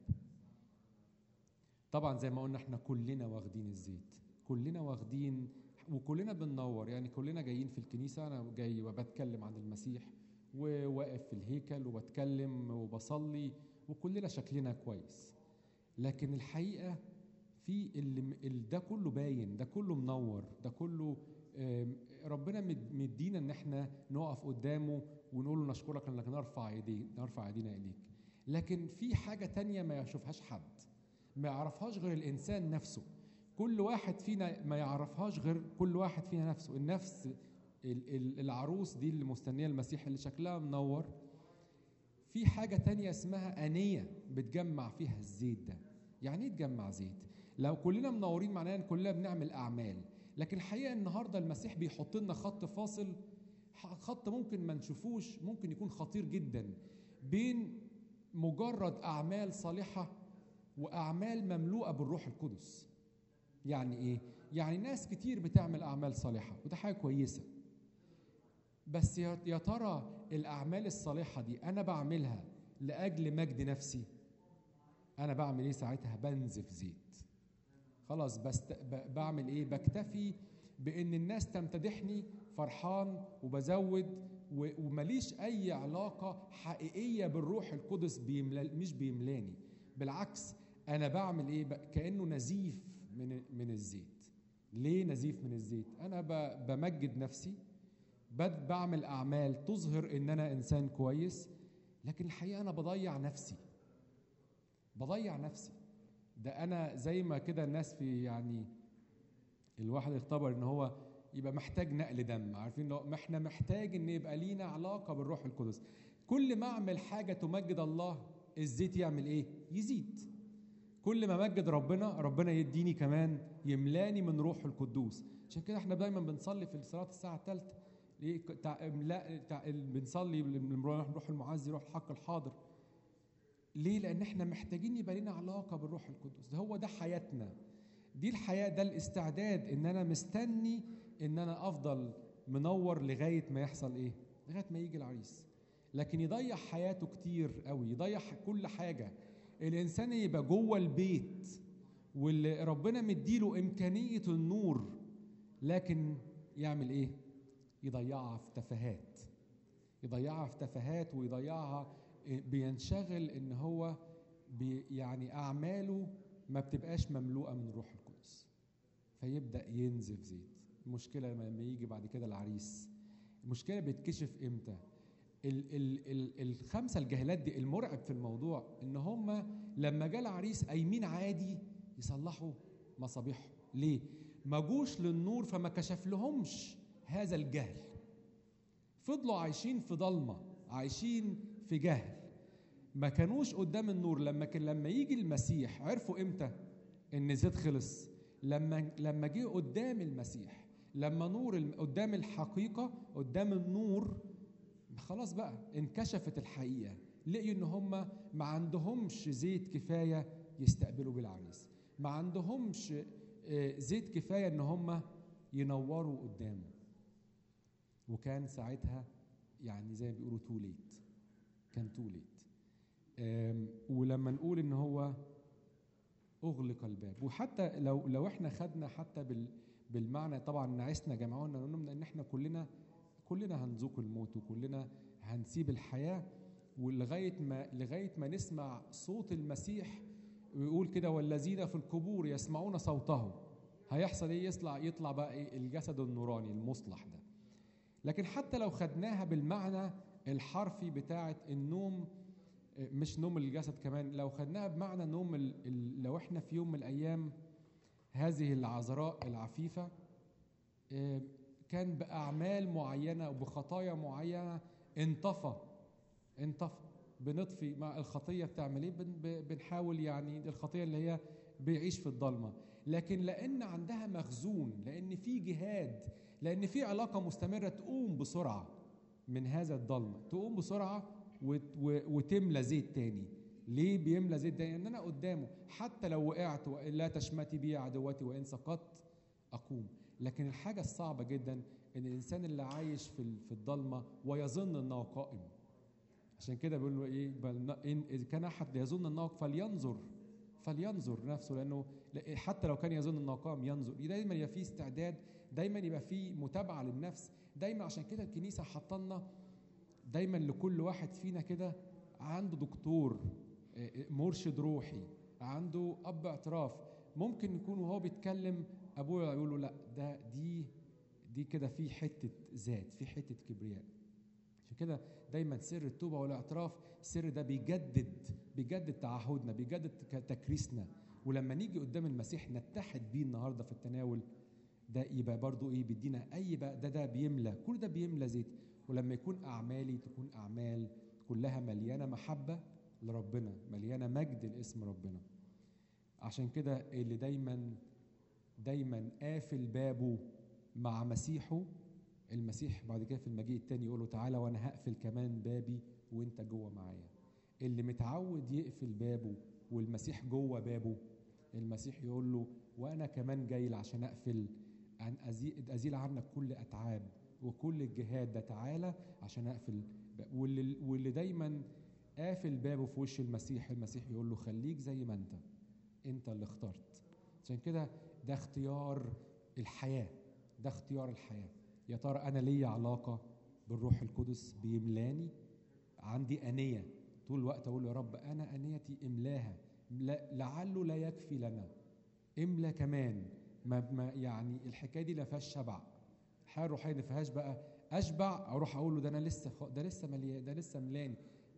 Speaker 6: طبعا زي ما قلنا احنا كلنا واخدين الزيت، كلنا واخدين وكلنا بننور، يعني كلنا جايين في الكنيسه، انا جاي وبتكلم عن المسيح وواقف في الهيكل وبتكلم وبصلي وكلنا شكلنا كويس، لكن الحقيقه في اللي ده كله باين، ده كله منور، ده كله ربنا مدينا ان احنا نقف قدامه ونقول له نشكرك انك نرفع ايدي نرفع ايدينا اليك. لكن في حاجه تانية ما يشوفهاش حد، ما يعرفهاش غير الانسان نفسه. كل واحد فينا ما يعرفهاش غير كل واحد فينا نفسه. النفس العروس دي اللي مستنيه المسيح اللي شكلها منور، في حاجه تانية اسمها انيه بتجمع فيها الزيت ده. يعني ايه تجمع زيت؟ لو كلنا منورين معناه ان كلنا بنعمل اعمال، لكن الحقيقه النهارده المسيح بيحط لنا خط فاصل، خط ممكن ما نشوفوش، ممكن يكون خطير جدا، بين مجرد اعمال صالحه واعمال مملوءه بالروح القدس. يعني ايه؟ يعني ناس كتير بتعمل اعمال صالحه وده حاجه كويسه، بس يا ترى الاعمال الصالحه دي انا بعملها لاجل مجد نفسي؟ انا بعمل ايه ساعتها؟ بنزف زيت. خلاص بس بعمل ايه؟ بكتفي بان الناس تمتدحني فرحان وبزود ومليش اي علاقه حقيقيه بالروح القدس، بيملا مش بيملاني، بالعكس انا بعمل ايه؟ كانه نزيف من من الزيت. ليه نزيف من الزيت؟ انا بمجد نفسي، بعمل اعمال تظهر ان انا انسان كويس، لكن الحقيقه انا بضيع نفسي بضيع نفسي ده انا زي ما كده الناس في يعني الواحد يختبر ان هو يبقى محتاج نقل دم، عارفين لو ما احنا محتاج ان يبقى لينا علاقه بالروح القدس. كل ما اعمل حاجه تمجد الله الزيت يعمل ايه؟ يزيد. كل ما مجد ربنا ربنا يديني كمان يملاني من روح القدوس. عشان كده احنا دايما بنصلي في صلاه الساعه الثالثه ليه تع... لا تع... بنصلي بالروح المعزي روح الحق الحاضر. ليه؟ لان احنا محتاجين يبقى لنا علاقه بالروح القدس. ده هو ده حياتنا، دي الحياه، ده الاستعداد ان انا مستني ان انا افضل منور لغايه ما يحصل ايه؟ لغايه ما يجي العريس. لكن يضيع حياته كتير قوي، يضيع كل حاجه. الانسان يبقى جوه البيت واللي ربنا مديله امكانيه النور، لكن يعمل ايه؟ يضيعها في تفاهات، يضيعها في تفاهات ويضيعها بينشغل ان هو بي يعني اعماله ما بتبقاش مملوءه من الروح القدس، فيبدا ينزف زيت. المشكله لما يجي بعد كده العريس، المشكله بتكشف امتى؟ ال ال ال الخمسه الجاهلات دي المرعب في الموضوع ان هم لما جاء العريس قايمين عادي يصلحوا مصابيحهم. ليه؟ ما جوش للنور فما كشف لهمش هذا الجهل، فضلوا عايشين في ضلمه، عايشين في جهل، ما كانوش قدام النور. لما كان لما يجي المسيح عرفوا امتى ان الزيت خلص؟ لما لما جه قدام المسيح، لما نور قدام الحقيقه، قدام النور، خلاص بقى انكشفت الحقيقه. لقيوا ان هم ما عندهمش زيت كفايه يستقبلوا بالعريس، ما عندهمش زيت كفايه ان هم ينوروا قدامه. وكان ساعتها يعني زي ما بيقولوا تو ليت، كان تو ليت. ولما نقول ان هو اغلق الباب، وحتى لو لو احنا خدنا حتى بال بالمعنى، طبعا نعسنا جمعونا ان احنا كلنا كلنا هنذوق الموت وكلنا هنسيب الحياه، ولغايه ما لغايه ما نسمع صوت المسيح ويقول كده والذين في القبور يسمعون صوته. هيحصل ايه؟ يطلع يطلع بقى إيه؟ الجسد النوراني المصلح ده. لكن حتى لو خدناها بالمعنى الحرفي بتاعه النوم، مش نوم الجسد كمان، لو خدناها بمعنى نوم ال ال لو احنا في يوم من الايام هذه العذراء العفيفه كان باعمال معينه وبخطايا معينه انطفى انطفى بنطفي مع الخطيه. بتعمل ايه؟ بنحاول يعني الخطيه اللي هي بيعيش في الضلمه، لكن لان عندها مخزون، لان في جهاد، لان في علاقه مستمره، تقوم بسرعه من هذا الضلمه، تقوم بسرعه وتملى زيت تاني، ليه بيملى زيت ده؟ ان انا قدامه حتى لو وقعت لا تشمتي بي عدوتي وان سقطت اقوم. لكن الحاجه الصعبه جدا ان الانسان اللي عايش في في الضلمه ويظن انه قائم. عشان كده بيقول له ايه؟ بل ان اذا كان احد يظن انه فلينظر فلينظر نفسه، لانه حتى لو كان يظن انه قائم ينظر. دايما يبقى فيه استعداد، دايما يبقى فيه متابعه للنفس دايما. عشان كده الكنيسه حاطلنا دايما لكل واحد فينا كده عنده دكتور، مرشد روحي، عنده اب اعتراف. ممكن يكون وهو بيتكلم ابويا يقول له لا ده دي دي كده في حته ذات، في حته كبرياء. عشان كده دايما سر التوبه والاعتراف، السر ده بيجدد بيجدد تعهدنا، بيجدد تكريسنا. ولما نيجي قدام المسيح نتحد بيه النهارده في التناول ده، يبقى برضو ايه؟ بيدينا اي بقى ده ده بيملى، كل ده بيملى زيت. ولما يكون اعمالي تكون اعمال كلها مليانه محبه لربنا، مليانه مجد لاسم ربنا. عشان كده اللي دايما دايما قافل بابه مع مسيحه، المسيح بعد كده في المجيء التاني يقول له تعالى وانا هقفل كمان بابي وانت جوه معايا. اللي متعود يقفل بابه والمسيح جوه بابه، المسيح يقول له وانا كمان جاي عشان اقفل عن ازيل ازيل عنك كل اتعاب وكل الجهاد ده، تعالى عشان اقفل. واللي, واللي دايما قافل بابه في وش المسيح، المسيح يقول له خليك زي ما انت، انت اللي اخترت. عشان كده ده اختيار الحياه، ده اختيار الحياه. يا ترى انا ليا علاقه بالروح القدس بيملاني؟ عندي انيه طول الوقت اقول يا رب انا انيتي املاها، لعله لا يكفي لنا، املا كمان. ما, ما يعني الحكايه دي لا فيهاش شبع. الحياه الروحيه ما فيهاش بقى اشبع اروح اقول له ده انا لسه خ... ده لسه مليان، ده لسه ملاني.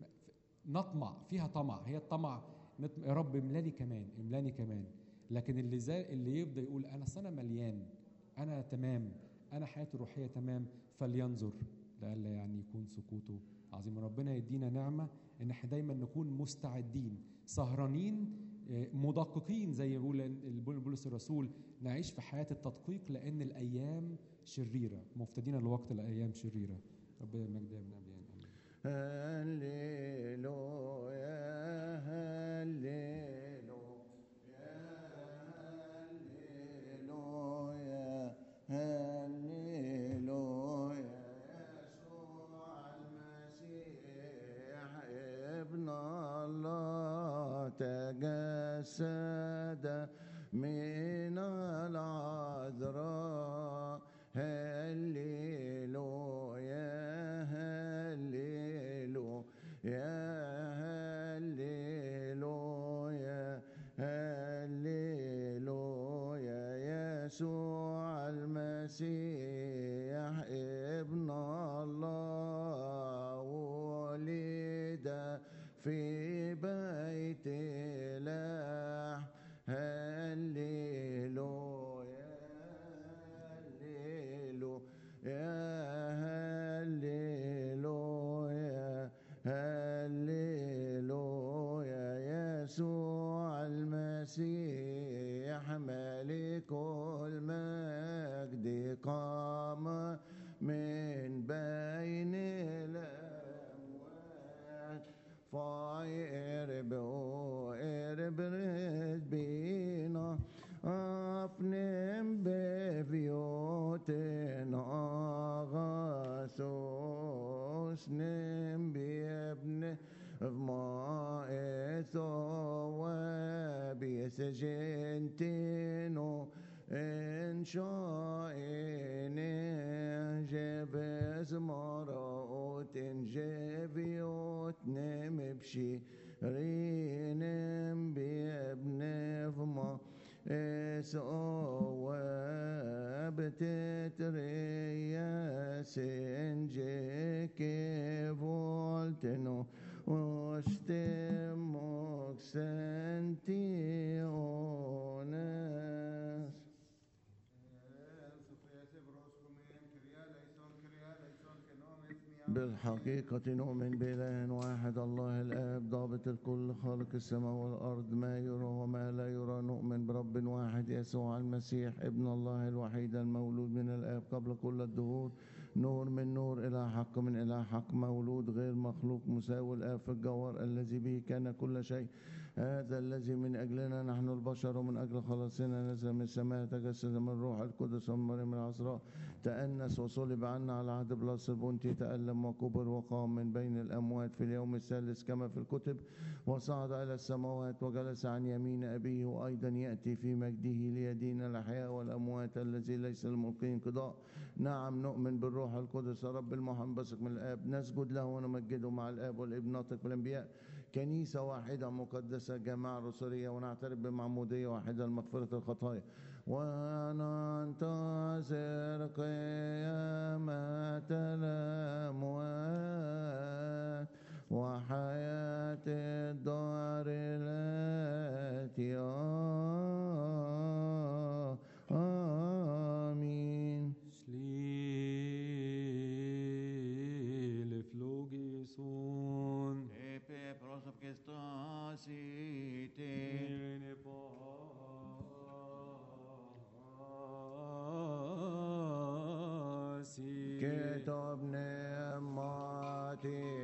Speaker 6: نطمع فيها، طمع، هي الطمع. نطمع يا رب املاني كمان، املاني كمان. لكن اللي زي اللي يفضل يقول انا انا مليان، انا تمام، انا حياتي الروحيه تمام، فلينظر لئلا يعني يكون سكوته عظيم. ربنا يدينا نعمه ان احنا دايما نكون مستعدين، سهرانين، مدققين زي ما بيقول بولس الرسول، نعيش في حياه التدقيق لان الايام شريره، مفتدين الوقت الايام شريره. ربنا المجد من ابيان.
Speaker 2: هللويا هللويا هللويا يسوع المسيح ابن الله تجسد من العذراء. هللويا هللويا هللويا هللويا يسوع المسيح ابن الله ولد في بيت لحم. هللويا هللويا هللويا يسوع المسيح ملك المجد قام من بين الأموات. فايرب وإرب بينا أفنم بفيوتنا غاسوس نم بيبن ما إثوى بيسجنتينو إن شاء جبز مراوت جبيوت نم بشي رينم بيبن فما إسوى بتتريا سنجيكي فولتنو واشتموك سنتيونس. بالحقيقة نؤمن بإله واحد الله الآب ضابط الكل خالق السماء والأرض ما يرى وما لا يرى. نؤمن برب واحد يسوع المسيح ابن الله الوحيد المولود من الآب قبل كل الدهور نور من نور إلى حق من إلى حق، مولود غير مخلوق، مساوي الآب في الجوهر، الذي به كان كل شيء. هذا الذي من أجلنا نحن البشر ومن أجل خلاصنا نزل من السماء، تجسد من الروح القدس ومن مريم العذراء، تأنس وصلب عنا على عهد بلاس البنطي، تألم وكبر وقام من بين الأموات في اليوم الثالث كما في الكتب، وصعد إلى السماوات وجلس عن يمين أبيه، وأيضا يأتي في مجده ليدين الأحياء والأموات، الذي ليس للملقين انقضاء. نعم نؤمن بالروح القدس رب المحبث من الآب، نسجد له ونمجده مع الآب والابن ناطق بالأنبياء، كنيسة واحدة مقدسة جماعة رسولية، ونعترف بمعمودية واحدة لمغفرة الخطايا، وننتظر قيامة الأموات وحياة الدار الآتية. آمين.
Speaker 1: Leflogison.
Speaker 4: Epe prosop que stasite.
Speaker 1: Irene pasi.
Speaker 2: كتاب نعمتي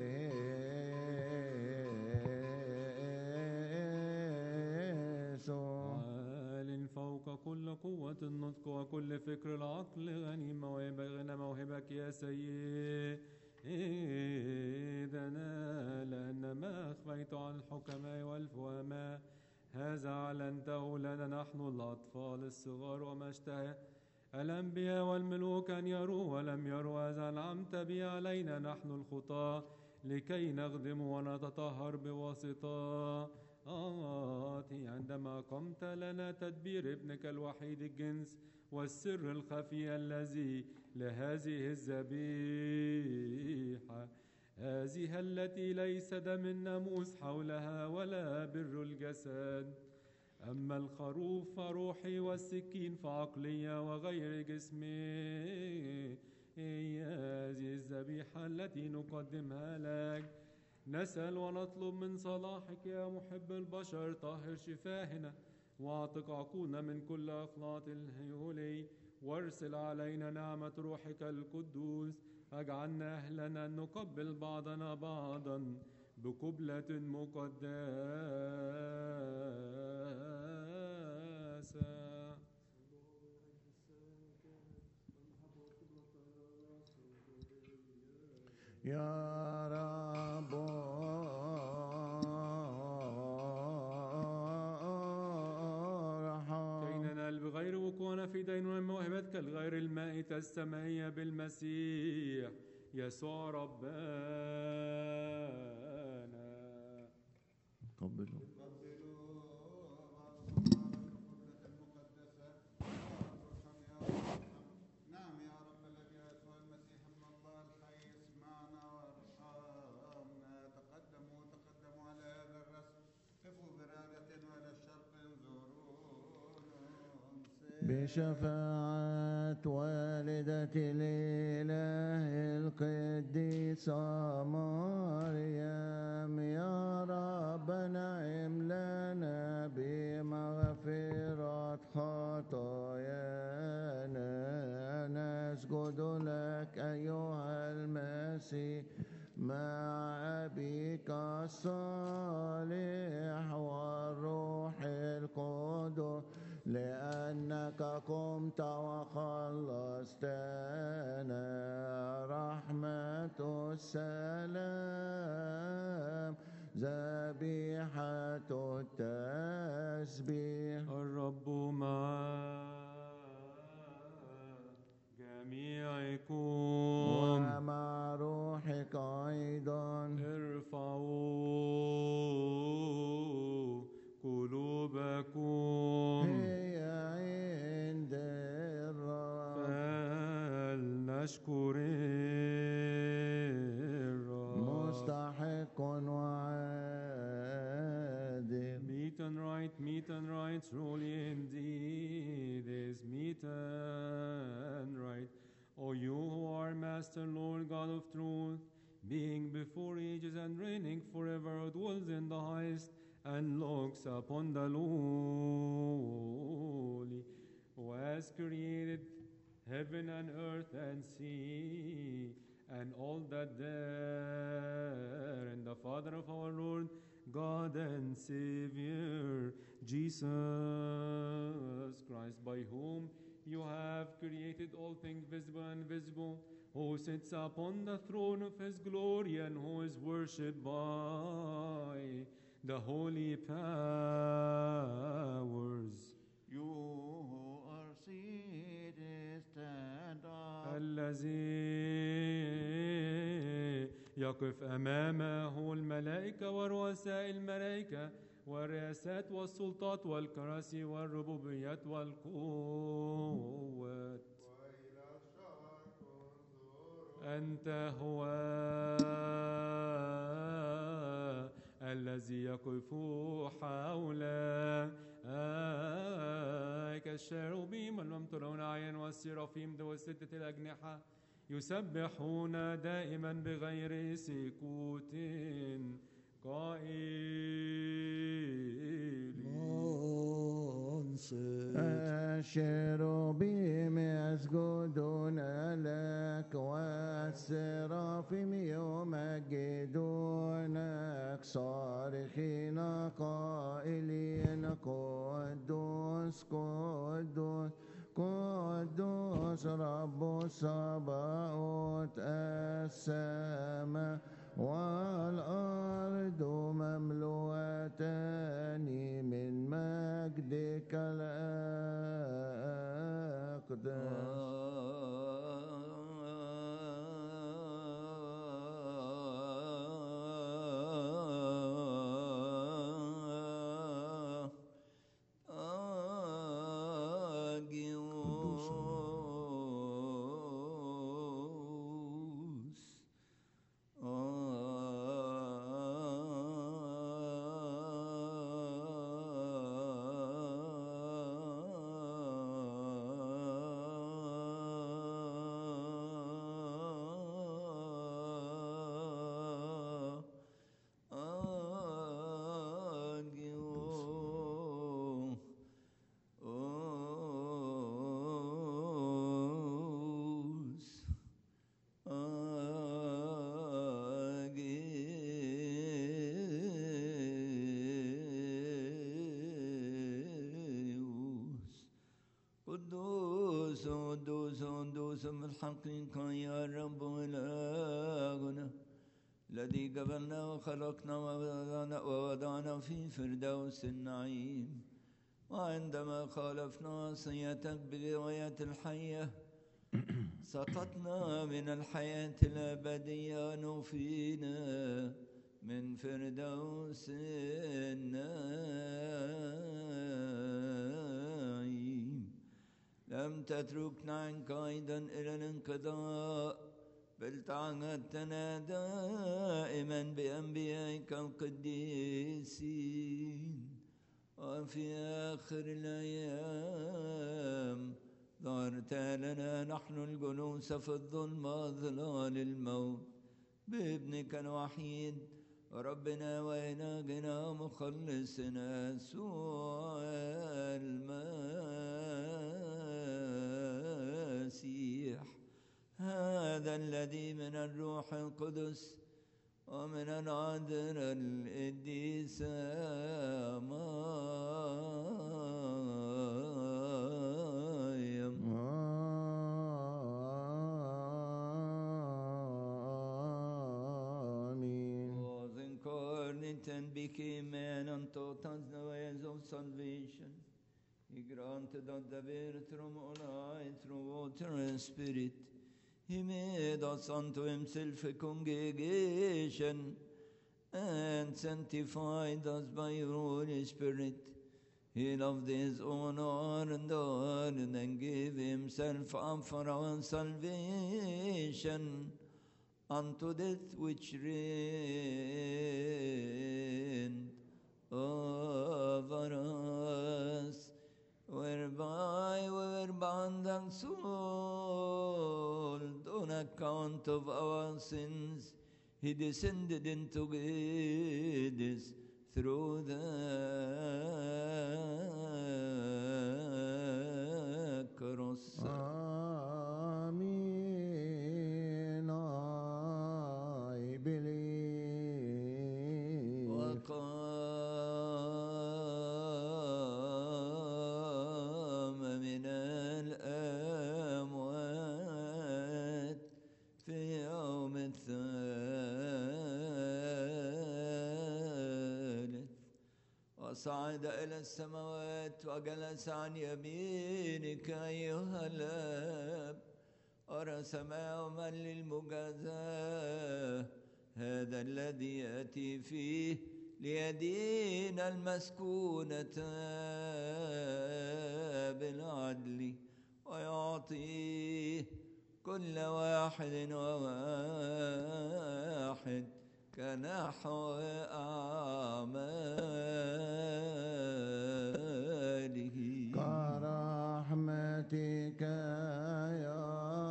Speaker 6: عال فوق كل قوة النطق وكل فكر العقل، غني موهبة غنى موهبك يا سيدنا، لأن ما أخفيت عن الحكماء والفهماء هذا أعلنته لنا نحن الأطفال الصغار، وما اشتهى الأنبياء والملوك أن يروا ولم يروا، هذا أنعمت به علينا نحن الخطاة، لكي نخدم ونتطهر بواسطة آتي، عندما قمت لنا تدبير ابنك الوحيد الجنس والسر الخفي الذي لهذه الذبيحة، هذه التي ليس دم الناموس حولها ولا بر الجسد، أما الخروف فروحي والسكين فعقلية وغير جسمي، هذه الذبيحة التي نقدمها لك. نسأل ونطلب من صلاحك يا محب البشر، طهر شفاهنا واعتق عقولنا من كل أخلاط الهيولي، وارسل علينا نعمة روحك القدوس، اجعلنا أهلا أن نقبل بعضنا بعضا بقبلة مقدسة.
Speaker 2: يا رب ارحم،
Speaker 6: كي ننال بغير وقوعنا في دين موهبتك الغير المائتة السمائية بالمسيح يسوع ربنا.
Speaker 2: قبلوا.
Speaker 4: نعم يا رب الذي يسوع المسيح ابن الله الحي، اسمعنا وارحمنا. تقدموا تقدموا على هذا الرسم، قفوا برادة والى الشرق انظرون.
Speaker 2: بشفاعة والدة الإله القديسة مريم، يا رب نعم لنا بمغفرة خطايانا، نسجد لك أيها المسيح مع أبيك الصالح والروح القدس، لأنك قمت وخلصتنا. رحمة السلام ذبيحة التسبيح.
Speaker 6: الرب مع جميعكم
Speaker 2: ومع روحك أيضا.
Speaker 6: ارفعوا قلوبكم
Speaker 2: هي عند الرب،
Speaker 6: فلنشكر الرب.
Speaker 2: مستحق وعادل.
Speaker 6: Meet and right, meet and right, truly indeed is meet and right. O you who are Master, Lord God of truth, being before ages and reigning forever, who dwells in the highest and looks upon the lowly, who has created heaven and earth and sea, and all that there, and the Father of our Lord, God and Savior, Jesus Christ, by whom you have created all things visible and invisible, who sits upon the throne of his glory and who is worshipped by the holy powers.
Speaker 2: You who are seated, stand up.
Speaker 6: الذي يقف أمامه الملائكة ورؤساء الملائكة والرئاسات والسلطات والكراسي والربوبيات والقوات. أنت هو الذي يقف حول كالشاروبيم والممطرون عين والسرافيم ذو الستة الأجنحة يسبحون دائما بغير سكوت قائلين
Speaker 2: الشيروبيم يسجدون لك والسرافيم يمجدونك صارخين قائلين قدوس قدوس قدوس رب الصباوت السماء والأرض مملوءتان من مجدك الأقدس. قدوس قدوس قدوس بالحقيقة يا رب إلهنا الذي قبلنا وخلقنا ووضعنا في فردوس النعيم، وعندما خالفنا وصيتك بغواية الحية سقطنا من الحياة الأبدية نفينا من فردوس النعيم. لم تتركنا عنك أيضا إلى الانقضاء، بل تعهدتنا دائما بأنبيائك القديسين، وفي آخر الأيام ظهرت لنا نحن الجلوس في الظلمة ظلال الموت بابنك الوحيد ربنا وإلهنا مخلصنا يسوع المسيح، هذا الذي من الروح القدس ومن العذراء القديسة مريم was incarnate and became man and taught us the ways of salvation. He granted us the birth from on high through water and spirit. He made us unto himself a congregation and sanctified us by your Holy Spirit. He loved his own and and then gave himself up for our salvation unto death which reigned over us, whereby we were bound and sold on account of our sins. He descended into Hades through the cross.
Speaker 1: وصعد إلى السماوات وجلس عن يمينك أيها الآب ورسم يوما للمجازاة هذا الذي يأتي فيه ليدين المسكونة بالعدل ويعطيه كل واحد وواحد كنحو أعماله
Speaker 2: كرحمتك يا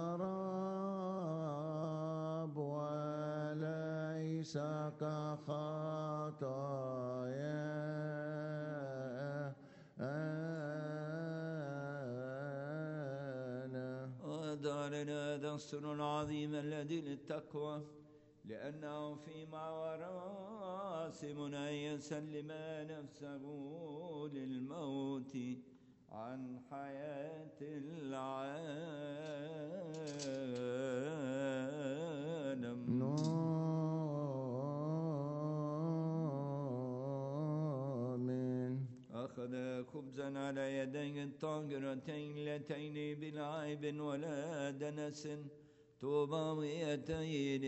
Speaker 2: رب وليس كخطايانا.
Speaker 1: ودع لنا دستور العظيم الذي للتقوى لأنه في معراسم أن يسلم نفسه للموت عن حياة العالم.
Speaker 2: آمين.
Speaker 1: أخذ خبزا على يديه الطاهرتين اللتين بلا عيب ولا دنس طوباويتين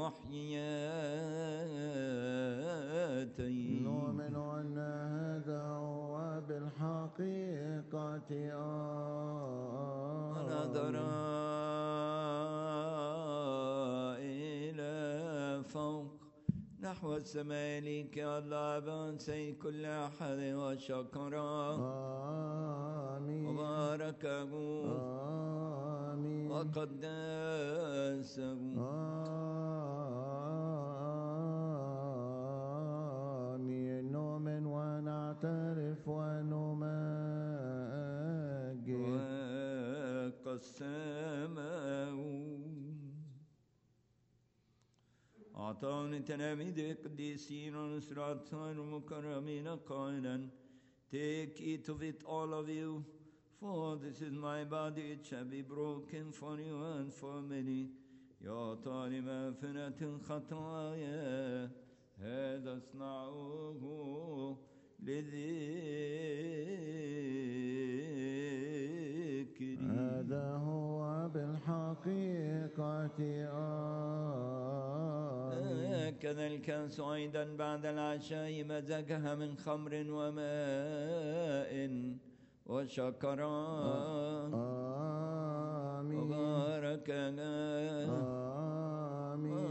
Speaker 1: المحييتين.
Speaker 2: نؤمن أن هذا هو بالحقيقة آمين.
Speaker 1: ونظر إلى فوق نحو السماء لك الله بأنسي كل أحد وشكره
Speaker 2: آمين.
Speaker 1: وباركه
Speaker 2: آمين.
Speaker 1: وقدسه.
Speaker 2: آمين. نؤمن ونعترف ونمجد
Speaker 1: وقسمه. أعطاني تلاميذ القديسين ونسراتهم المكرمين قائلا Take, eat of it, all of you, for this is my body, it shall be broken for you and for many. يعطى لمغفرة الخطايا هذا اصنعوه لذكري.
Speaker 2: هذا هو بالحقيقة آمين.
Speaker 1: هكذا الكأس أيضا بعد العشاء مزجها من خمر وماء وشكرا
Speaker 2: آمين.
Speaker 1: وباركها
Speaker 2: آمين.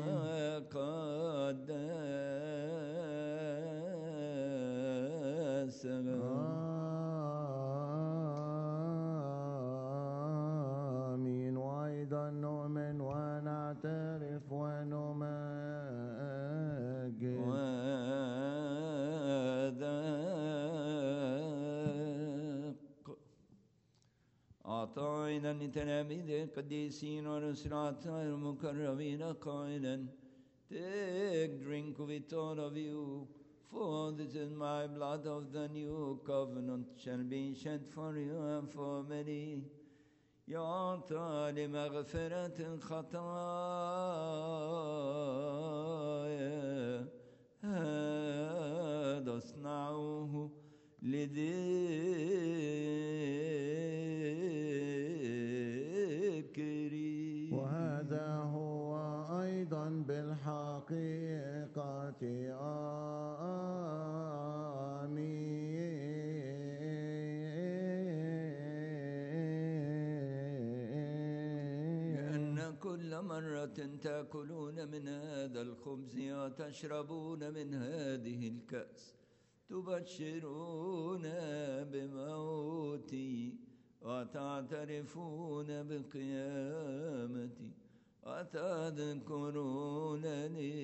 Speaker 1: وقدسها.
Speaker 2: آمين. وأيضا نؤمن ونعترف ونمجد
Speaker 1: وذاق. أعطينا لتلاميذ القديسين ورسلاتهم المكرمين قائلا Take, drink of it, all of you, for this is my blood of the new covenant, shall be shed for you and for many. يعطى لمغفرة الخطايا هذا اصنعوه لذكري.
Speaker 2: وهذا هو أيضا بالحقيقة آمين.
Speaker 1: لأن كل مرة تأكلون من هذا الخبز وتشربون من هذه الكأس تبشرون بموتي وتعترفون بقيامتي وتذكرونني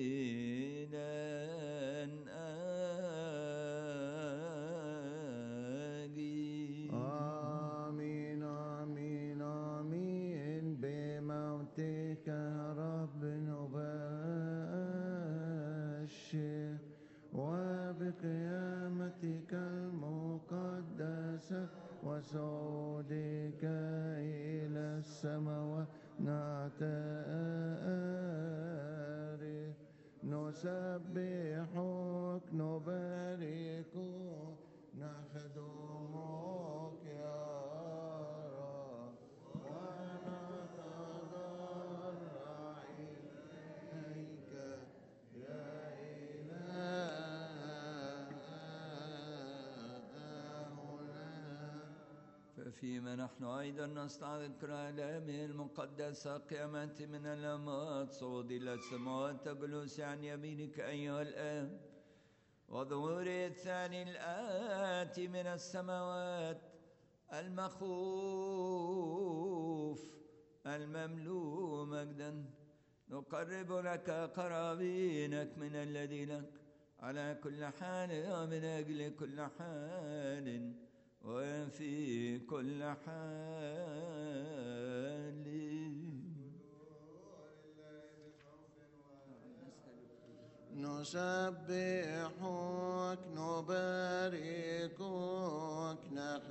Speaker 1: لن آجي.
Speaker 2: آمين. آمين. آمين. بموتك يا رب نبشر وبقيامتك المقدسة وصعودك إلى السماوات نعترف نسبحك نباركك نخدمك يا رب ونتضرع إليك يا إلهنا.
Speaker 1: ففيما نحن أيضا نستعرض كلامه المقدسة قيامة من الأموات صعود إلى السماوات جلوس عن يمينك أيها الآب وظهور الثاني الآتي من السماوات المخوف المملوء مجدا نقرب لك قرابينك من الذي لك على كل حال ومن أجل كل حال وفي كل حال.
Speaker 2: نسبحك نباركك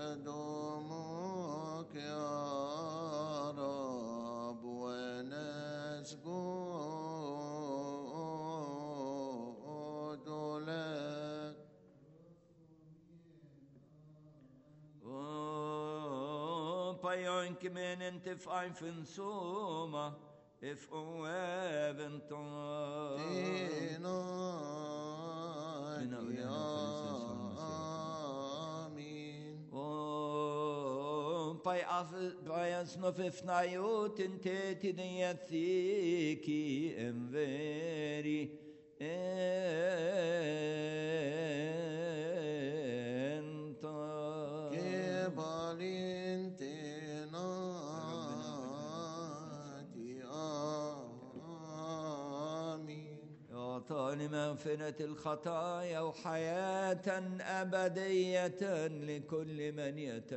Speaker 2: نخدمك يا رب ونسجد لك.
Speaker 1: Pajönk men inte fajfen soma if o även tar
Speaker 2: Amin.
Speaker 1: Pajasno fifnajot inte till den jättiki en veri لمغفرة الخطايا وحياة أبدية لكل من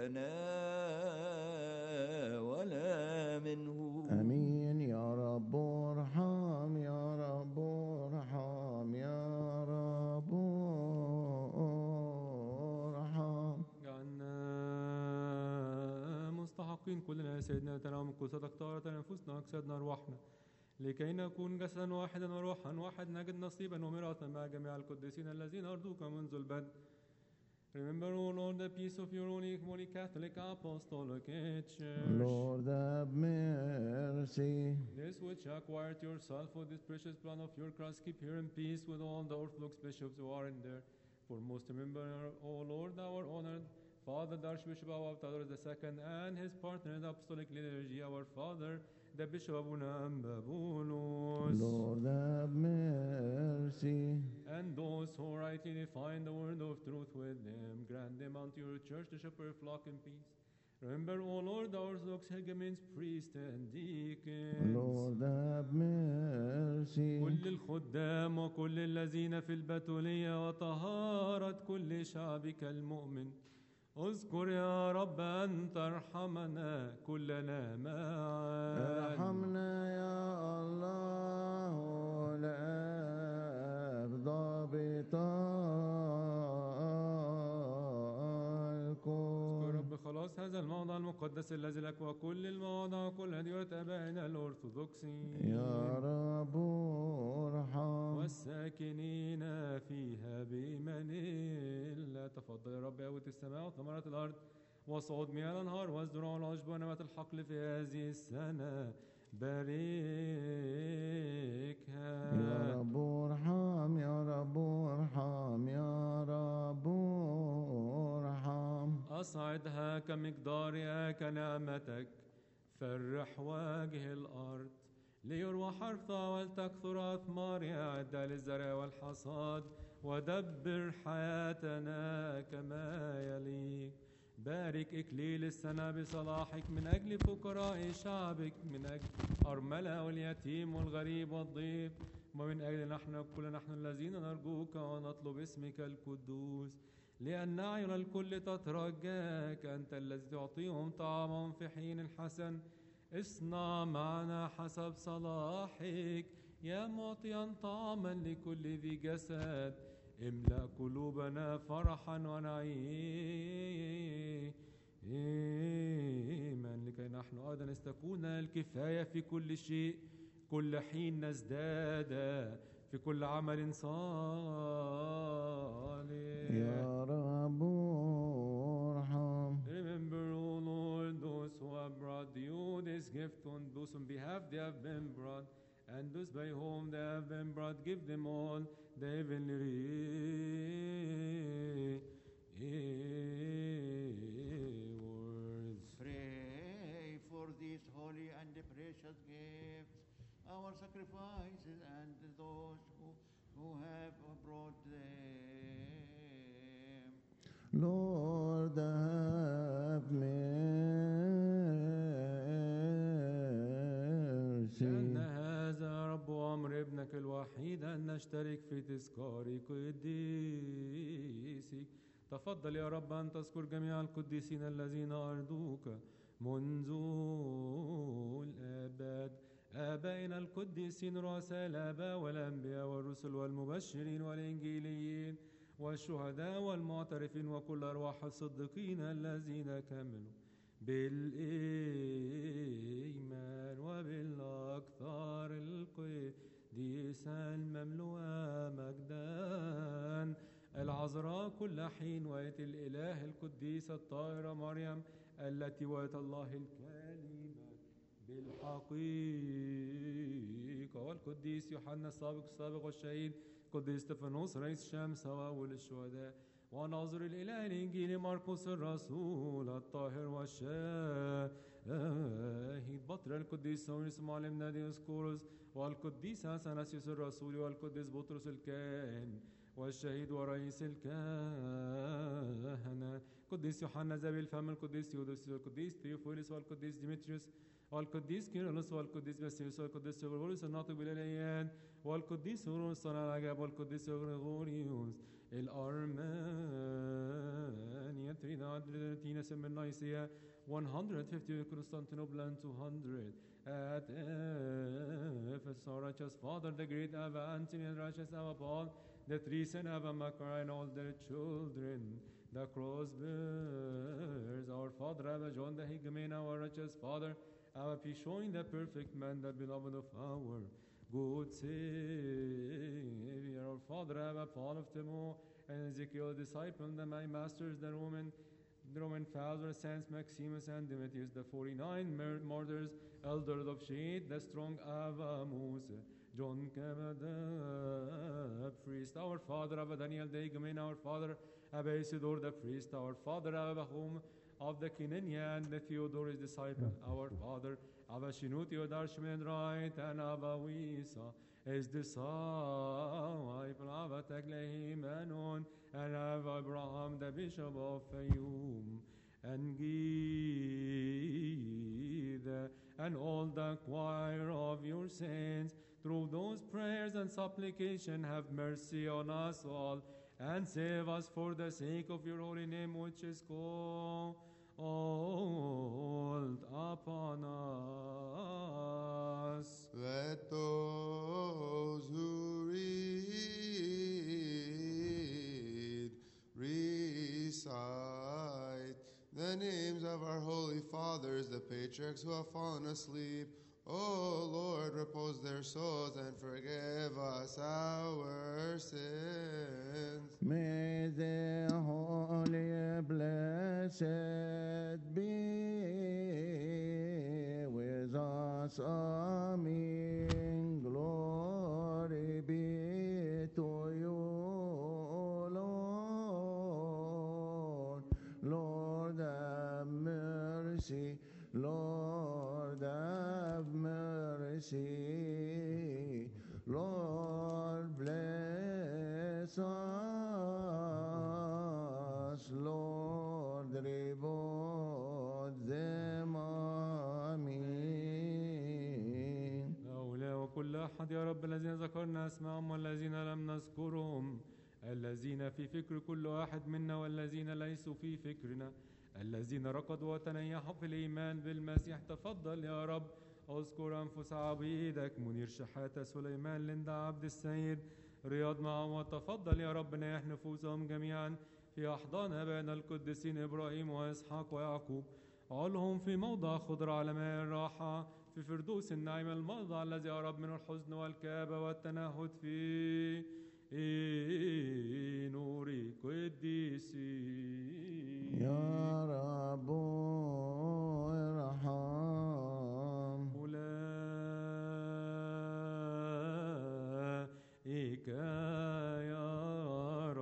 Speaker 1: يتناول منه.
Speaker 2: آمين. يا رب ارحم يا رب ارحم يا رب ارحم.
Speaker 6: جعلنا مستحقين كلنا يا سيدنا تنام قدستك طارة أنفسنا وأجسادنا أرواحنا لكي نكون جسدا واحدا وروحا واحد نجد نصيبا وميراثا مع جميع القديسين الذين أرضوك منذ البدء. Remember, O Lord, the peace of your holy, holy Catholic Apostolic Church.
Speaker 2: Lord, have mercy.
Speaker 6: This which acquired yourself with this precious blood of your cross, keep here in peace with all the Orthodox bishops who are in there. Foremost, remember, O Lord, our honored Father, the Archbishop of Tadur the Second, and his partner in the Apostolic Liturgy, our Father, the Bishop of Unambabulus.
Speaker 2: Lord, have mercy.
Speaker 6: And those who rightly define the word of truth with them, grant them unto your church to shepherd flock in peace. Remember, O Lord, the Orthodox hegemons, priests, and deacons.
Speaker 2: Lord, have mercy.
Speaker 6: كل الخدام وكل الذين في البتولية وطهارة كل شعبك المؤمن. اذكر يا رب أن ترحمنا كلنا معا.
Speaker 2: ارحمنا يا الله الآب ضابط الكون.
Speaker 6: اذكر رب خلاص هذا الموضع المقدس الذي لك وكل المواضع وكل هدية آبائنا الأرثوذكسيين.
Speaker 2: يا رب ارحم.
Speaker 6: والساكنين فيها بإيمان الله. تفضل يا رب قوة السماء وثمرات الأرض وصعود مياه الأنهار والزروع والعشب ونبات الحقل في هذه السنة. باركها
Speaker 2: يا رب ارحم يا رب ارحم يا رب ارحم.
Speaker 6: أصعدها كمقدارها كنعمتك. فرح وجه الأرض ليروى حرثها ولتكثر أثمارها. أعد للزرع والحصاد ودبر حياتنا كما يليق. بارك إكليل السنة بصلاحك من أجل فقراء شعبك، من أجل أرملة واليتيم والغريب والضيف، ومن أجل نحن كل نحن الذين نرجوك ونطلب اسمك القدوس، لأن أعين الكل تترجاك. أنت الذي تعطيهم طعامهم في حين حسن. اصنع معنا حسب صلاحك يا معطيا طعاما لكل ذي جسد. املأ قلوبنا فرحا ونعيما لكي نحن أيضا نستكون الكفاية في كل شيء، كل حين نزداد في كل عمل صالح.
Speaker 2: يا رب
Speaker 6: gift on those on behalf they have been brought, and those by whom they have been brought, give them all the heavenly rewards.
Speaker 4: Pray for these holy and precious gifts, our sacrifices, and those who, who have brought them.
Speaker 2: Lord, have mercy.
Speaker 6: لأن هذا رب أمر ابنك الوحيد أن نشترك في تذكار قديسك. تفضل يا رب أن تذكر جميع القديسين الذين أرضوك منذ الآباد، آبائنا القديسين رؤساء الآباء والأنبياء والرسل والمبشرين والإنجيليين والشهداء والمعترفين وكل أرواح الصديقين الذين كملوا بالإيمان وبالأكثار القديسة المملوءة مجدا العذراء كل حين وآية الإله القديسة الطاهرة مريم التي وآية الله الكلمة بالحقيقة، والقديس يوحنا السابق السابق والشهيد، قديس استفانوس رئيس الشمس وأول الشهداء، وناظر الإله الإنجيل مرقس الرسول الطاهر والشاهد، بطريرك القديس ساويرس معلمنا ديوسكورس، والقديس أثناسيوس الرسول، والقديس بطرس الكاهن والشهيد ورئيس الكهنة، قديس يوحنا ذوي الفم، القديس تيودوسيوس، والقديس ثيوفيلوس، والقديس ديمتريوس، والقديس كيرلس، والقديس باسيليوس، والقديس سيغوريوس الناطق بالإلهيات، والقديس هورونس صانع العجائب، والقديس غريغوريوس الأرماني Trinidad Trinity من نيسيا one hundred fifty Constantinople and two hundred at Ephesus. Our righteous Father, the great Abba Anthony and righteous Abba Paul, the three Saint Abba Machar and all their children, the cross bears, our Father Abba John the Higman, our righteous Father Abba P, showing the perfect man, the beloved of our good Savior, our Father Abba Paul of Timo and Ezekiel, disciple, the my masters, the Roman, the Roman fathers, Saints Maximus and Demetrius, the forty-nine martyrs, elders of Shade, the strong Abba Musa, John Kamada, priest, our Father Abba Daniel the Higman, our Father Abba Isidore the priest, our Father Abba Hum of the Kinenia and the Theodorus disciple, our Father Abba Shinu Theodar Shemend right, and Abba Wisa is disciple, Abba Taglehi Manon, and Abba Abraham the Bishop of Fayum, and Gide, and all the choir of your saints, through those prayers and supplication, have mercy on us all, and save us for the sake of your holy name, which is called upon us.
Speaker 5: Let those who read recite the names of our holy fathers, the patriarchs who have fallen asleep. O Lord, repose their souls and forgive us our sins.
Speaker 2: May the holy blessed be with us. Amen. Glory be to you, Lord. Lord, have mercy. Lord, have mercy. Lord, bless us. Lord, reward them. Amen.
Speaker 6: هؤلاء وكل أحد يا رب الذين ذكرنا أسماءهم والذين لم نذكرهم، الذين في فكر كل واحد منا والذين ليسوا في فكرنا، الذين رقدوا وتنيحوا في الإيمان بالمسيح. تفضل يا رب اذكر أنفس عبيدك منير شحاتة، سليمان، لندا، عبد السيد، رياض معهم، وتفضل يا رب نيح نفوسهم جميعا في أحضان أبائنا القديسين إبراهيم وإسحاق ويعقوب. علهم في موضع خضر على ماء الراحة، في فردوس النعيم، الموضع الذي أرب منه الحزن والكآبة والتنهد في نور قديسي.
Speaker 2: يا رب ارحم
Speaker 6: يا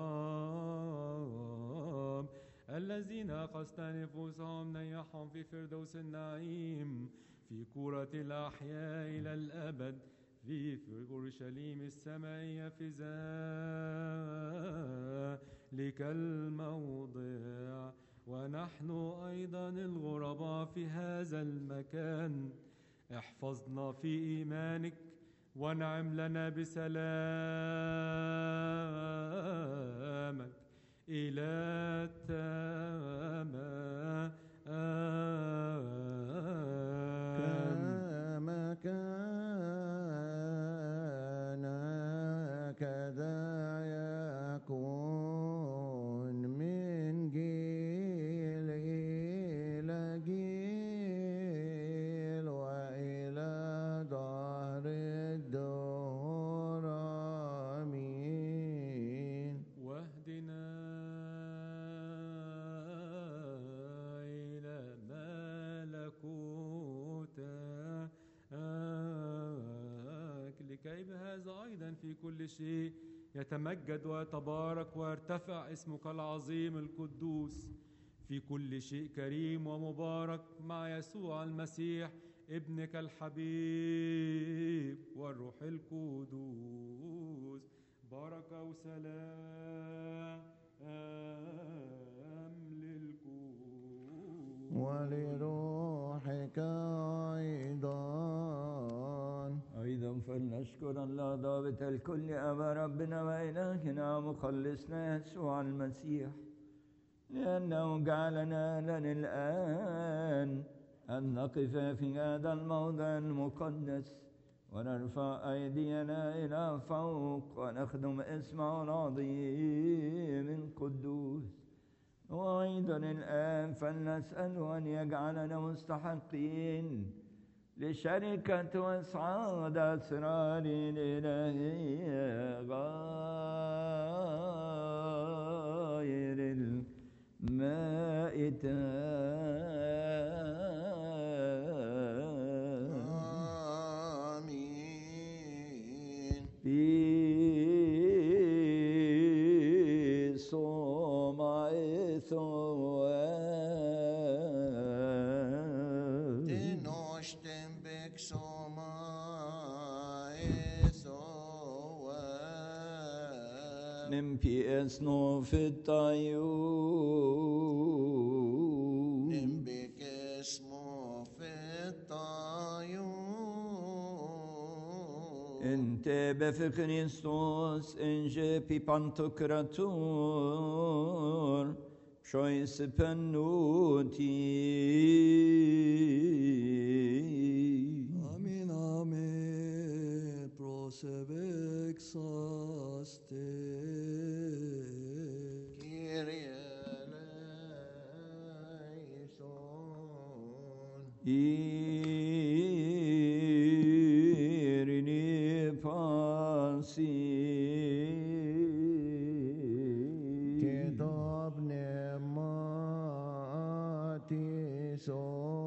Speaker 6: رب. الذين أخذت نفوسهم نيحهم في فردوس النعيم في كرة الأحياء إلى الأبد في أورشليم السمائية في ذلك الموضع. ونحن أيضا الغرباء في هذا المكان احفظنا في إيمانك وانعم لنا بسلامك إلى التمام.
Speaker 2: كما كان كذا يكون من جيل إلى جيل وإلى دهر الدهور. آمين.
Speaker 6: واهدنا إلى ملكوتك لكي بهذا أيضا في كل شيء يتمجد ويتبارك ويرتفع اسمك العظيم القدوس في كل شيء كريم ومبارك مع يسوع المسيح ابنك الحبيب والروح القدوس. بركة وسلام للكل
Speaker 2: ولروحك أيضا.
Speaker 1: أيضا فلنشكر الله ضابط الكل أبا ربنا وإلهنا ومخلصنا يسوع المسيح لأنه جعلنا لنا الآن أن نقف في هذا الموضع المقدس ونرفع أيدينا إلى فوق ونخدم اسمه العظيم القدوس. وأيضا الآن فلنسأله أن يجعلنا مستحقين لشركة وإسعاد أسرار الإلهية غير المائتة.
Speaker 2: آمين.
Speaker 1: في صومع ثواب
Speaker 2: تنوشتم بك صومع ثواب.
Speaker 1: نمبي اسنو في الطيور
Speaker 2: نمبك اسمه في الطيور.
Speaker 1: انت بفكريستوس انجي بي بانتوكراتور شويس بنوتي.
Speaker 3: Amin, amin, prosevexaste.
Speaker 2: Kyrie eleison.
Speaker 1: Irini pasi
Speaker 2: كتاب نعماتيسو.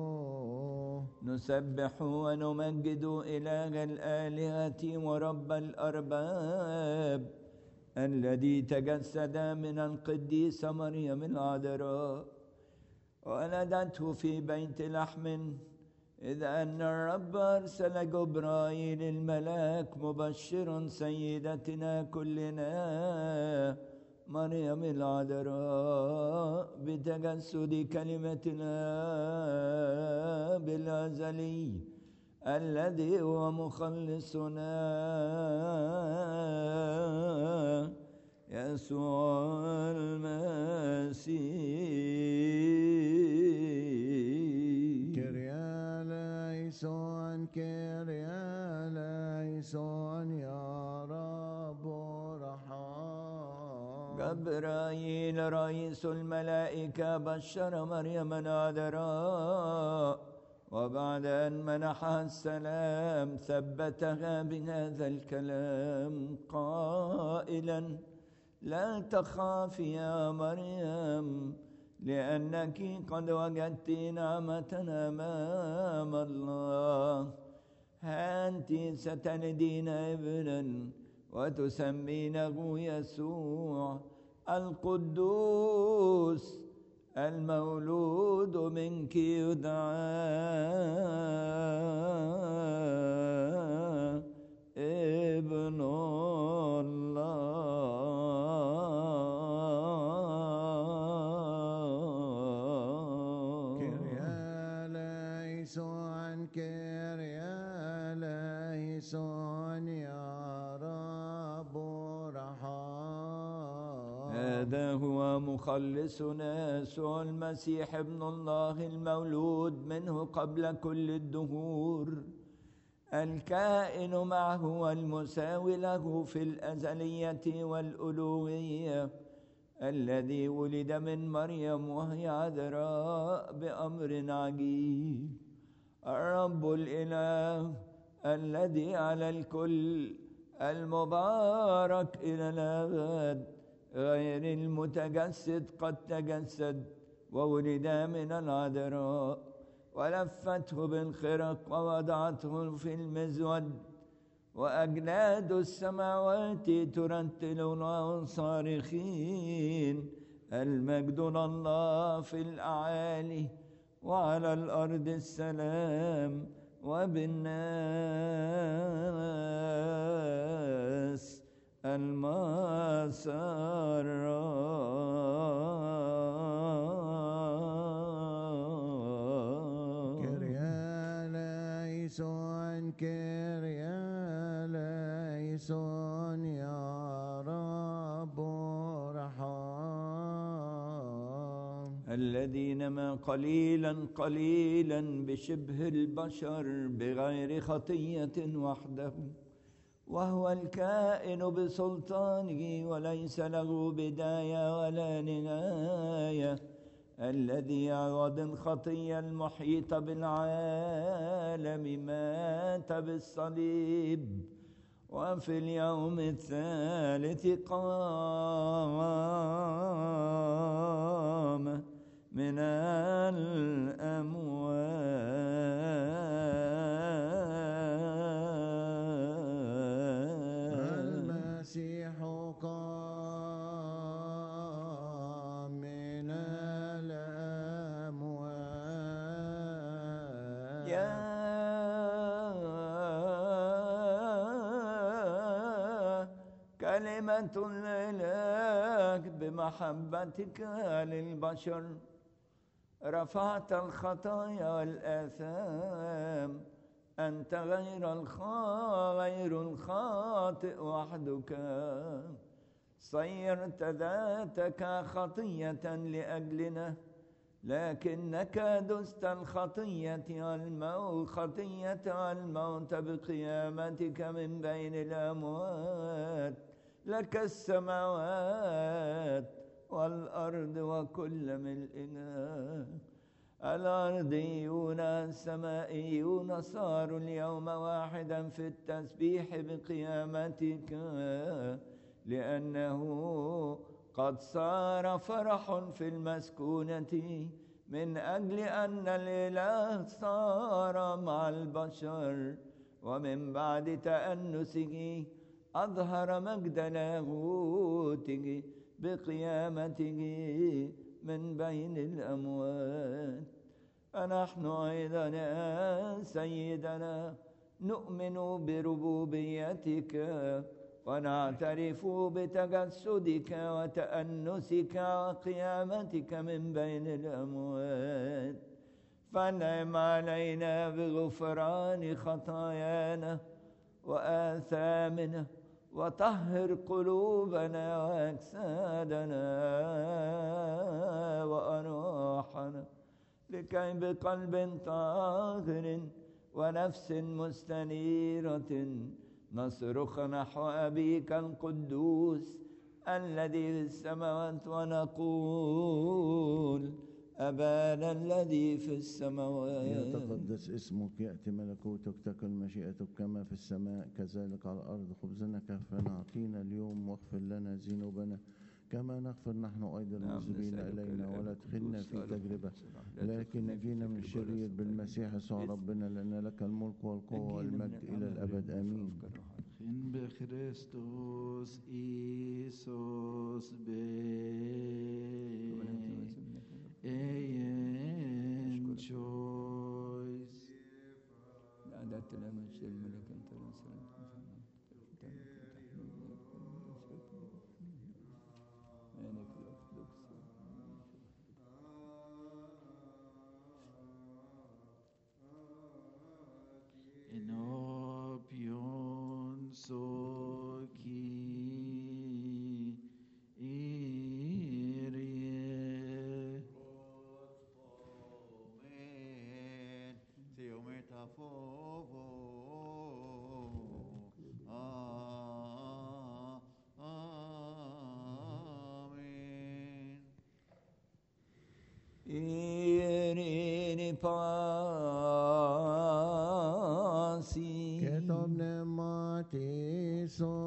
Speaker 1: نسبح ونمجد إله الآلهة ورب الأرباب الذي تجسد من القديسة مريم العذراء ولدته في بيت لحم، إذ أن الرب أرسل جبرائيل الملاك مبشرا سيدتنا كلنا مريم العذراء بتجسد كلمتنا بالأزلي الذي هو مخلصنا يسوع المسيح.
Speaker 2: كريا ليسون كريا ليسون يا رب ارحم.
Speaker 1: جبرائيل رئيس الملائكة بشر مريم العذراء، وبعد أن منحها السلام ثبتها بهذا الكلام قائلا: لا تخافي يا مريم، لأنك قد وجدت نعمة أمام الله. ها أنت ستلدين ابنا وتسمينه يسوع القدوس المولود منك يدعى ابن الله.
Speaker 2: كريا ليسون كريا ليسون يا رب رحم.
Speaker 1: هذا هو مخلصنا يسوع المسيح ابن الله المولود منه قبل كل الدهور، الكائن معه والمساوي له في الأزلية والألوهية، الذي ولد من مريم وهي عذراء بأمر عجيب، الرب الإله الذي على الكل، المبارك إلى الأبد، غير المتجسد قد تجسد وولد من العذراء، ولفته بالخرق ووضعته في المزود، وأجناد السماوات ترتلون صارخين المجد لله في الأعالي، وعلى الأرض السلام، وبالناس المسرة.
Speaker 2: كريا ليسون كريا ليسون يا رب رحم.
Speaker 1: الذين ما قليلا قليلا بشبه البشر بغير خطية وحده، وهو الكائن بسلطانه وليس له بداية ولا نهاية، الذي عوض الخطية المحيطة بالعالم مات بالصليب، وفي اليوم الثالث قام من الأموات.
Speaker 2: المسيح قام من الأموات.
Speaker 1: يا كلمة الإله بمحبتك للبشر رفعت الخطايا والآثام، أنت غير الخا غير الخاطئ وحدك، صيرت ذاتك خطية لأجلنا، لكنك دست الخطية والموت خطية والموت بقيامتك من بين الأموات، لك السماوات والأرض وكل ملئها. الأرضيون السمائيون صاروا اليوم واحدا في التسبيح بقيامتك، لأنه قد صار فرح في المسكونة من أجل أن الإله صار مع البشر، ومن بعد تأنسه أظهر مجد لاهوته بقيامته من بين الأموات. فنحن أيضا يا سيدنا نؤمن بربوبيتك ونعترف بتجسدك وتأنسك وقيامتك من بين الأموات، فانعم علينا بغفران خطايانا وآثامنا، وطهر قلوبنا وأجسادنا وأرواحنا، لكي بقلب طاهر ونفس مستنيرة نصرخ نحو أبيك القدوس الذي في السماوات، ونقول أبانا الذي في السماوات.
Speaker 2: يتقدس اسمك، يأتي ملكوتك، تكن مشيئتك كما في السماء كذلك على الأرض. خبزنا كفنا أعطينا اليوم، واغفر لنا ذنوبنا كما نغفر نحن أيضا المذنبين إلينا، ولا تدخلنا في تجربة لكن نجينا من الشرير بالمسيح يسوع ربنا، لأن لك الملك والقوة والمجد إلى الأبد آمين.
Speaker 7: in Christus Isus be ein choice.
Speaker 1: أعددت لنا الشيء الملك أنت رسالة
Speaker 7: In opion soki irie.
Speaker 4: Amen. Theo metafobo. Amen.
Speaker 1: Irini pasi
Speaker 2: كتب نماتيسو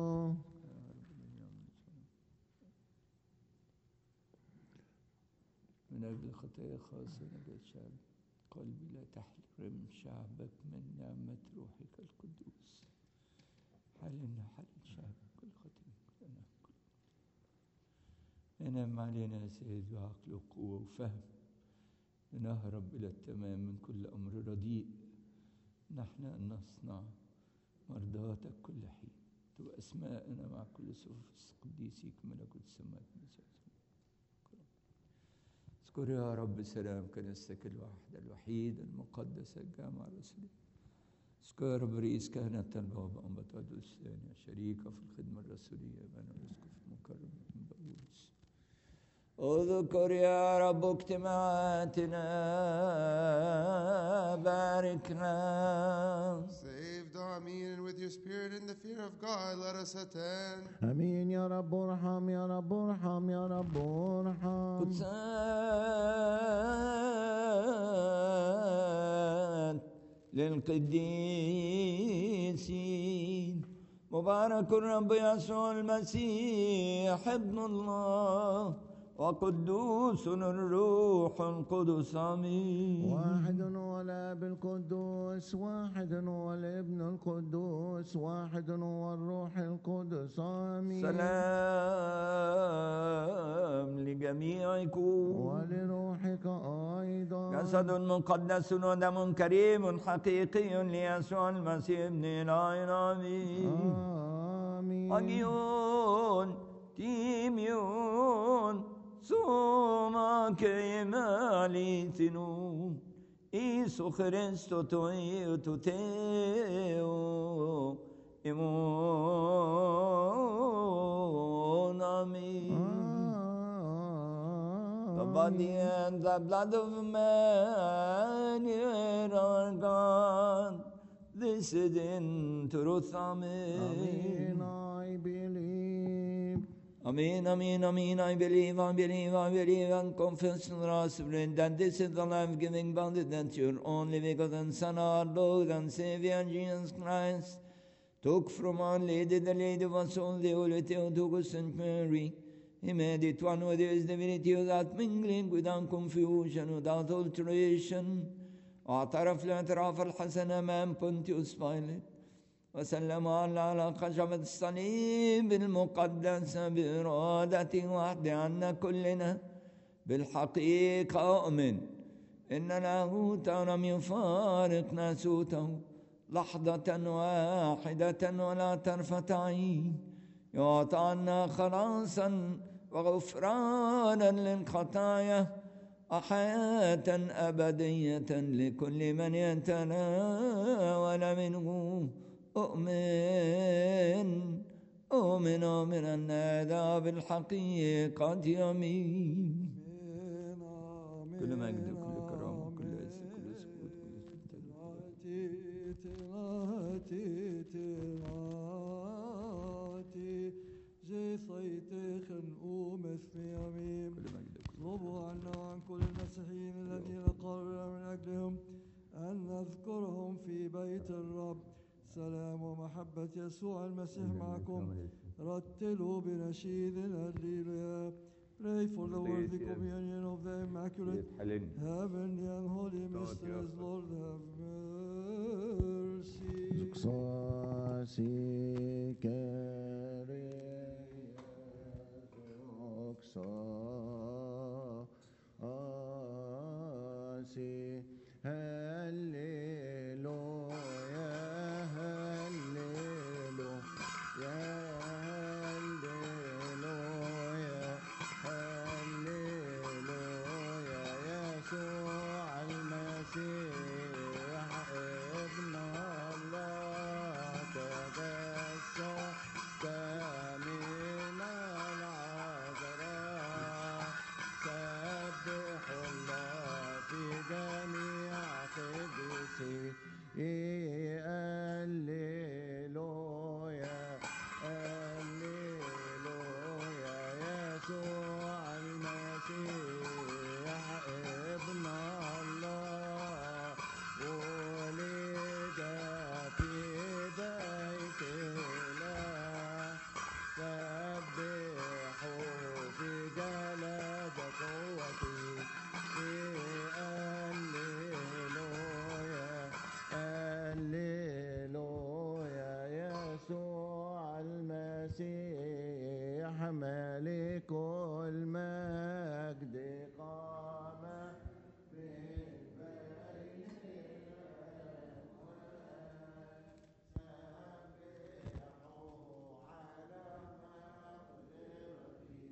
Speaker 1: من أجل خطايا خاصة نجد شعب قلبي لا تحرم شعبك من نعمة روحك القدوس. حلنا حل شعبك كل خطيئة لنا كل انعم علينا يا سيد بعقل وقوة وفهم لنهرب إلى التمام من كل أمر رديء. نحن أن نصنع مرضاتك كل حين. تبقى أسماءنا مع كل صفوف قديسيك ملكوت السماوات والأرض. اذكر يا رب سلام كنيستك الواحدة الوحيدة المقدسة الجامعة الرسولية. اذكر يا رب رئيس كهنة البابا أنبا تودروس الثانية شريكة في الخدمة الرسولية بنا الأسقف المكرم أنبا بولس. اذكر يا رب اجتماعاتنا باركنا.
Speaker 5: Save Amin, and with your spirit in the fear of God, let us attend.
Speaker 2: امين يا رب ارحم يا رب ارحم يا رب ارحم.
Speaker 1: قدسات للقديسين. مبارك الرب يسوع المسيح ابن الله وقدوس الروح القدس. آمين.
Speaker 2: واحد هو الاب القدوس واحد هو الابن القدوس واحد هو الروح القدس. آمين.
Speaker 1: سلام لجميعكم
Speaker 2: ولروحك ايضا.
Speaker 1: جسد مقدس ودم كريم حقيقي ليسوع المسيح ابن الإله. آمين.
Speaker 2: آمين.
Speaker 1: أجيون تيميون سوما كيمالي ثنون إيسو خريستو تويو توتيو إمون. آمين. The body and the blood of man are God. This is in truth. Amen.
Speaker 2: Amen. I believe.
Speaker 1: Amen, amen, amen. I believe, I believe, I believe, and confess in the Spirit that this is the life-giving body that your only begotten Son, our Lord and Savior Jesus Christ, took from Our Lady, the Lady of us all, the Holy Theotokos and Mary. He made it one with His divinity without mingling, without confusion, without alteration. واعترف الاعتراف الحسن أمام بونتيوس بايلت وسلم الله على خشبة الصليب المقدسة بإرادة واحدة عنا كلنا. بالحقيقة أؤمن إن لاهوت لم يفارق ناسوته لحظة واحدة ولا طرفة عين. يعطى عنا خلاصا وغفرانا للخطايا وحياة أبدية لكل من يتناول منه. أؤمن أؤمن أؤمن أن هذا بالحقيقة. آمين. كل مجد كل كرامة كل عز كل سكوت كل
Speaker 3: اطلبوا عنا وعن كل المسيحيين الذين قررنا من أجلهم أن نذكرهم في بيت الرب. سلام ومحبة يسوع المسيح معكم. رتلوا بنشيد هللويا. Pray for the worthy communion of the Immaculate Heavenly and Holy Mysteries. Lord have mercy.
Speaker 2: Asi Kyrie Doxa Asi Hallelujah Hallelujah Hallelujah Hallelujah يسوع المسيح ابن الله تجسد من العذراء سبح الله في جميع قدسه هللويا هللويا يسوع المسيح ابن الله ولد في بيت الله سبحوا في جلد قوته هللويا هللويا يسوع المسيح ملك المجد قام من بين الأموات سبحوا على مقدرته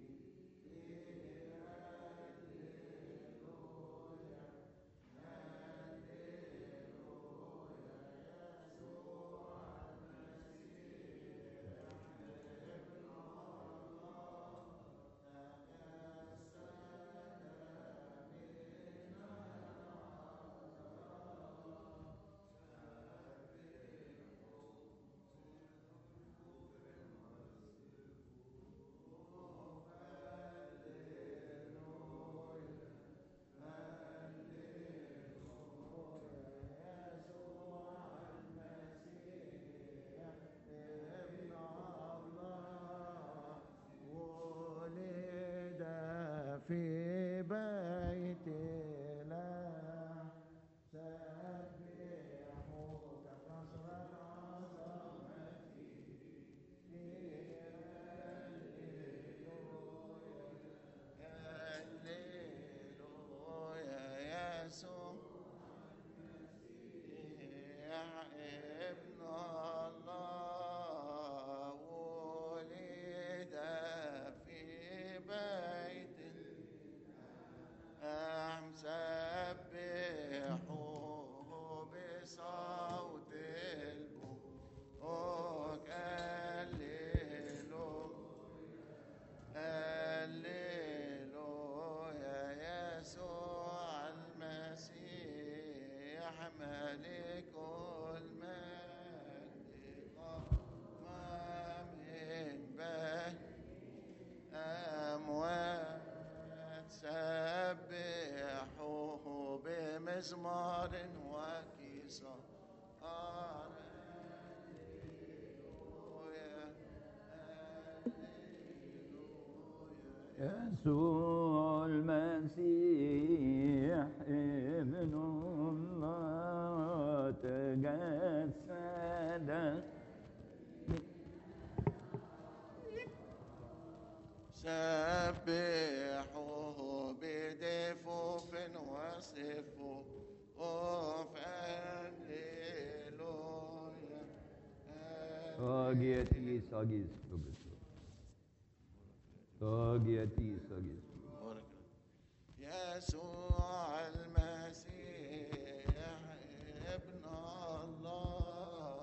Speaker 2: ولد في بيت الله سبحوا كقصر العظمة هللويا يسوع ابن الله ولد في بيت أم سبحوه بصوت البوق هللويا هللويا يسوع المسيح ملك المجد قام من بين أموات سبحوه بمزمار وكسار
Speaker 1: يسوع المسيح ابن الله تجسد
Speaker 2: سبحوه بدفوف وصفوف هللويا
Speaker 1: Sagiyati sagis Sagiyati sagis
Speaker 2: يسوع المسيح ابن الله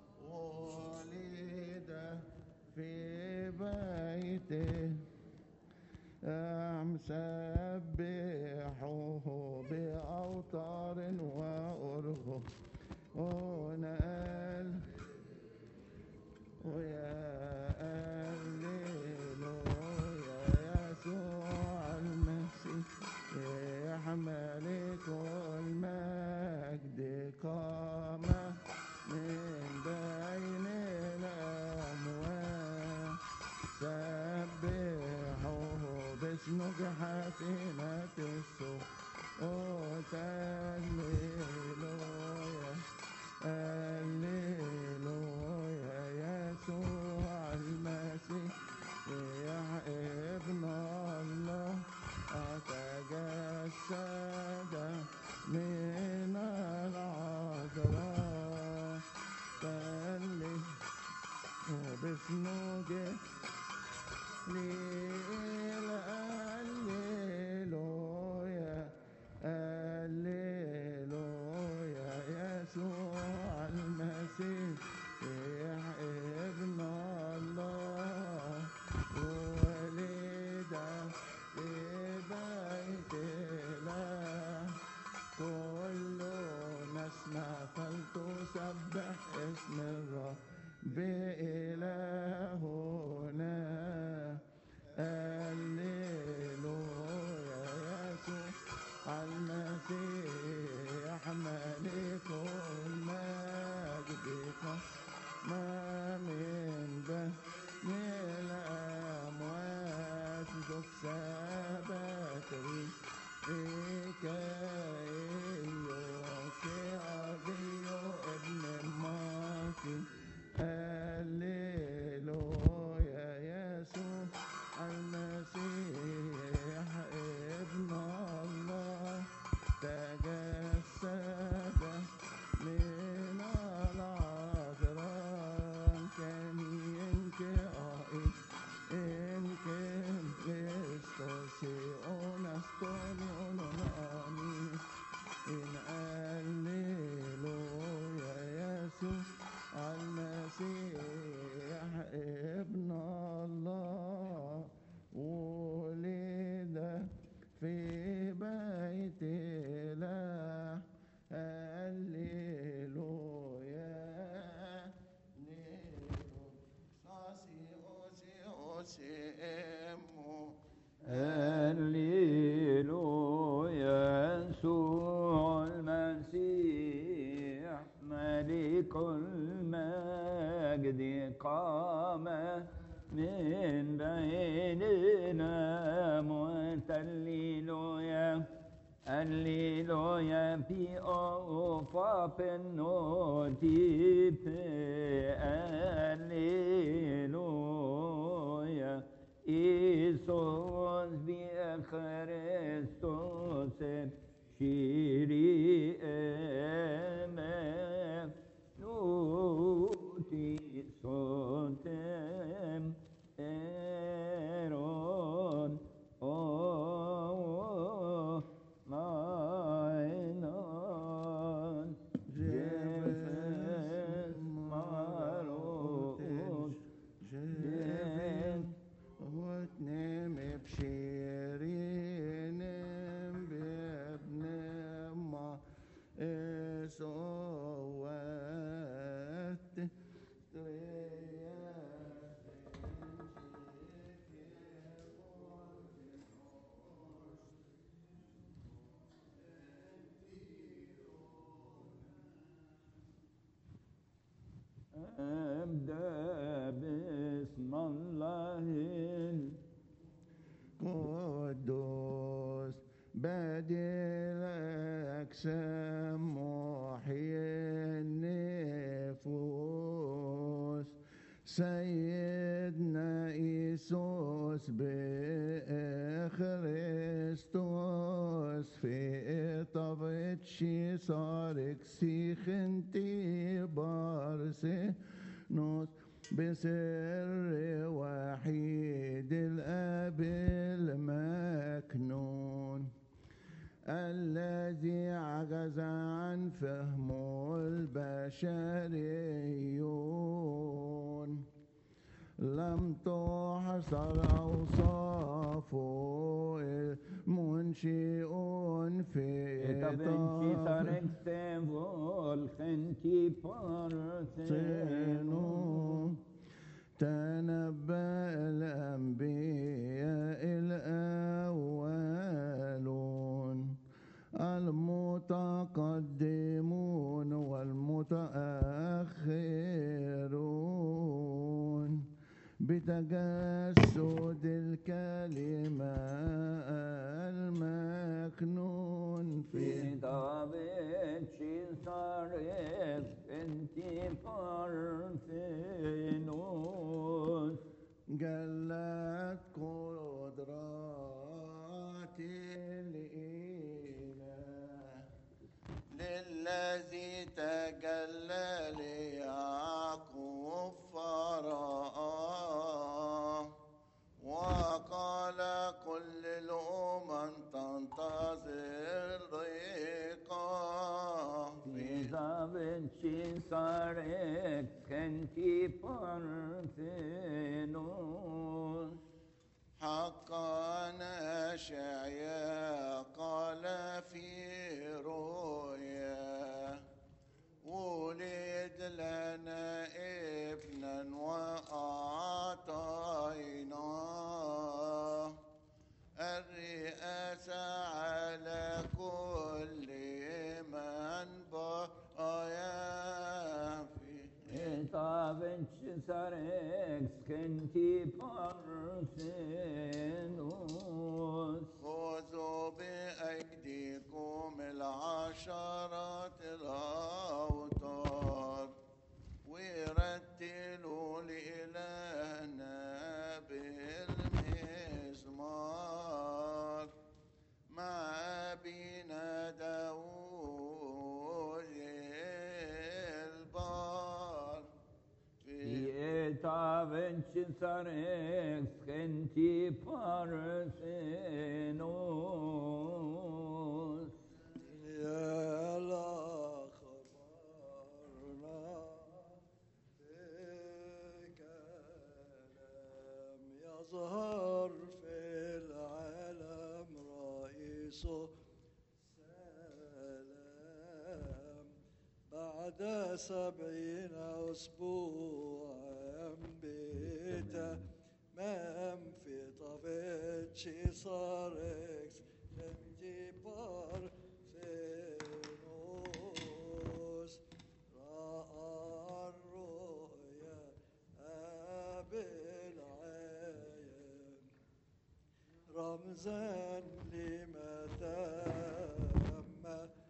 Speaker 2: ولد في بيته أم سبحوه بأوتار وأرغب ونال ويا هللويا يسوع المسيح ملك المجد قام من بين الأموات سبحوه باسمك حسنة الصوت هللويا هللويا ليل هللويا هللويا يسوع المسيح ابن الله ولد في بيت الله كل نسمع فلتسبح اسم الرب إلهنا هللويا يسوع المسيح ملك المجد ما من بين الأموات تكسبت ريك ابن الماكي هللويا يسوع المسيح ابن الله تجسد من العذراء كان ينكئ إنك استوسيون استونيون آمين إن هللويا يسوع المسيح ابن الله ولد في بيت الله هللويا
Speaker 1: هللويا يسوع المسيح ملك المجد قام من بيننا موت هللويا هللويا في أوفا بنوتي هللويا إيسوس بخريستوس شيري أمام نوتي صوتم إيرون أوه ماينون جيفس ماروس جيفس وتنم بشيرين بابن ما صوت أبدأ باسم الله القدوس بدل أجسام محيي النفوس سيدنا إيسوس بخريستوس في طبيت شي صارك سيخنتي بارسي نوس بسر وحيد الأب المكنون الذي عجز عن فهمه البشريون لم تحصر أوصافه المنشئ في تبنشي صارك سيفول خنتي بارسينو تنبأ الأنبياء الأولون المتقدمون والمتأخرون بتجسد الكلمة المكنون في طابت شي صارت انتي بارسينوس
Speaker 2: جلت قدرات الإله للذي تجلى ليعقوب فرآه
Speaker 1: sarek kenti parthenos.
Speaker 2: حقا أشعياء قال في رؤيا ولد لنا ابنا وأعطيناه الرئاسة على كل من بقايا
Speaker 1: Etavenç sarek kenti parthenos.
Speaker 2: خذوا بأيديكم العشرات الأوتار ورتلوا لإلهنا بالمزمار مع أبينا داود البار
Speaker 1: Etavenç sarek kenti parthenos.
Speaker 3: يا لا خبرنا بكلام يظهر في العالم رئيس سلام بعد سبعين أسبوعا بتمام في طبيعة صاركس لمجي بارثينوس رأى الرؤيا بالعين رمزا لما تم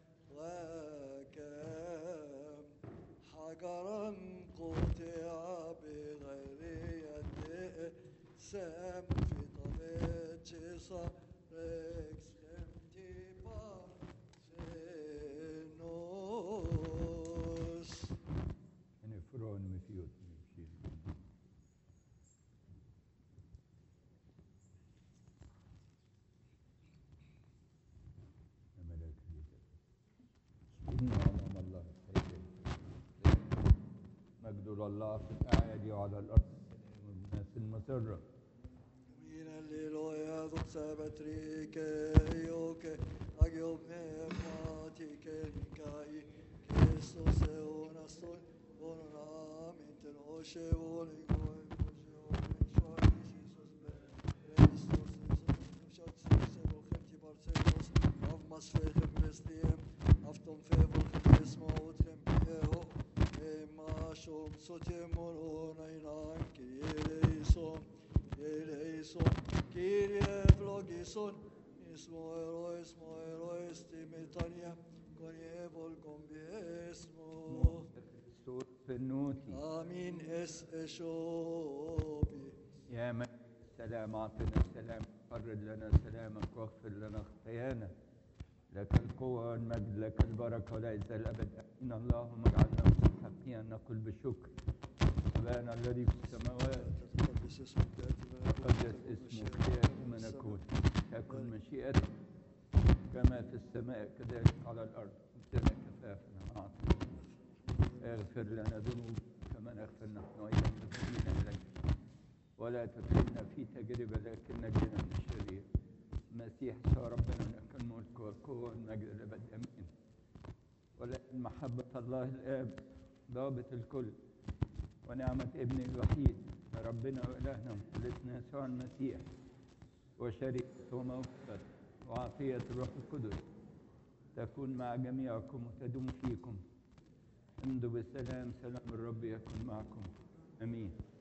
Speaker 3: وكم حجرا قطع بغير يد سام في طبيعة صاركس خمتي بارثينوس
Speaker 1: يعني فرعون مفيوت يمشي. نعم الله مجد الله في الأعياد وعلى الأرض والناس المسرة.
Speaker 3: من الليلويا ذو سبتريك يوك أجيب نعماتك نكاي كريستوس ونستون ونرام انتن أوشي ونقوي Kyrie eυλογήσον ismo eroes mo eroes timitania conievol combiesmo
Speaker 1: Christos بنوتي
Speaker 3: amin es eshobi
Speaker 1: يا من السلام أعطنا السلام فرد لنا سلامك واغفر لنا خطايانا لك القوة والمجد لك البركة والعزة الأبد إن اللهم اجعلنا مستحقين أن نقول بشكر أبانا الذي في السماوات
Speaker 3: تقدس اسمك تأتي
Speaker 1: تقدس اسمك يأتي ملكوتك تكن مشيئتك كما في السماء كذلك على الأرض ادنا كفافنا أعطنا اغفر لنا ذنوب كما نغفر نحن أيضا المذنبين إليك ولا تدخلنا في تجربة لكن نجنا من الشرير المسيح يا ربنا لك الملك والقوة والمجد الأبد آمين. ولكن محبة الله الآب ضابط الكل ونعمة ابنه الوحيد ربنا وإلهنا مخلصنا يسوع المسيح وشركة وموهبة وعطية الروح القدس تكون مع جميعكم وتدوم فيكم. امضوا بالسلام، سلام الرب يكن معكم. امين.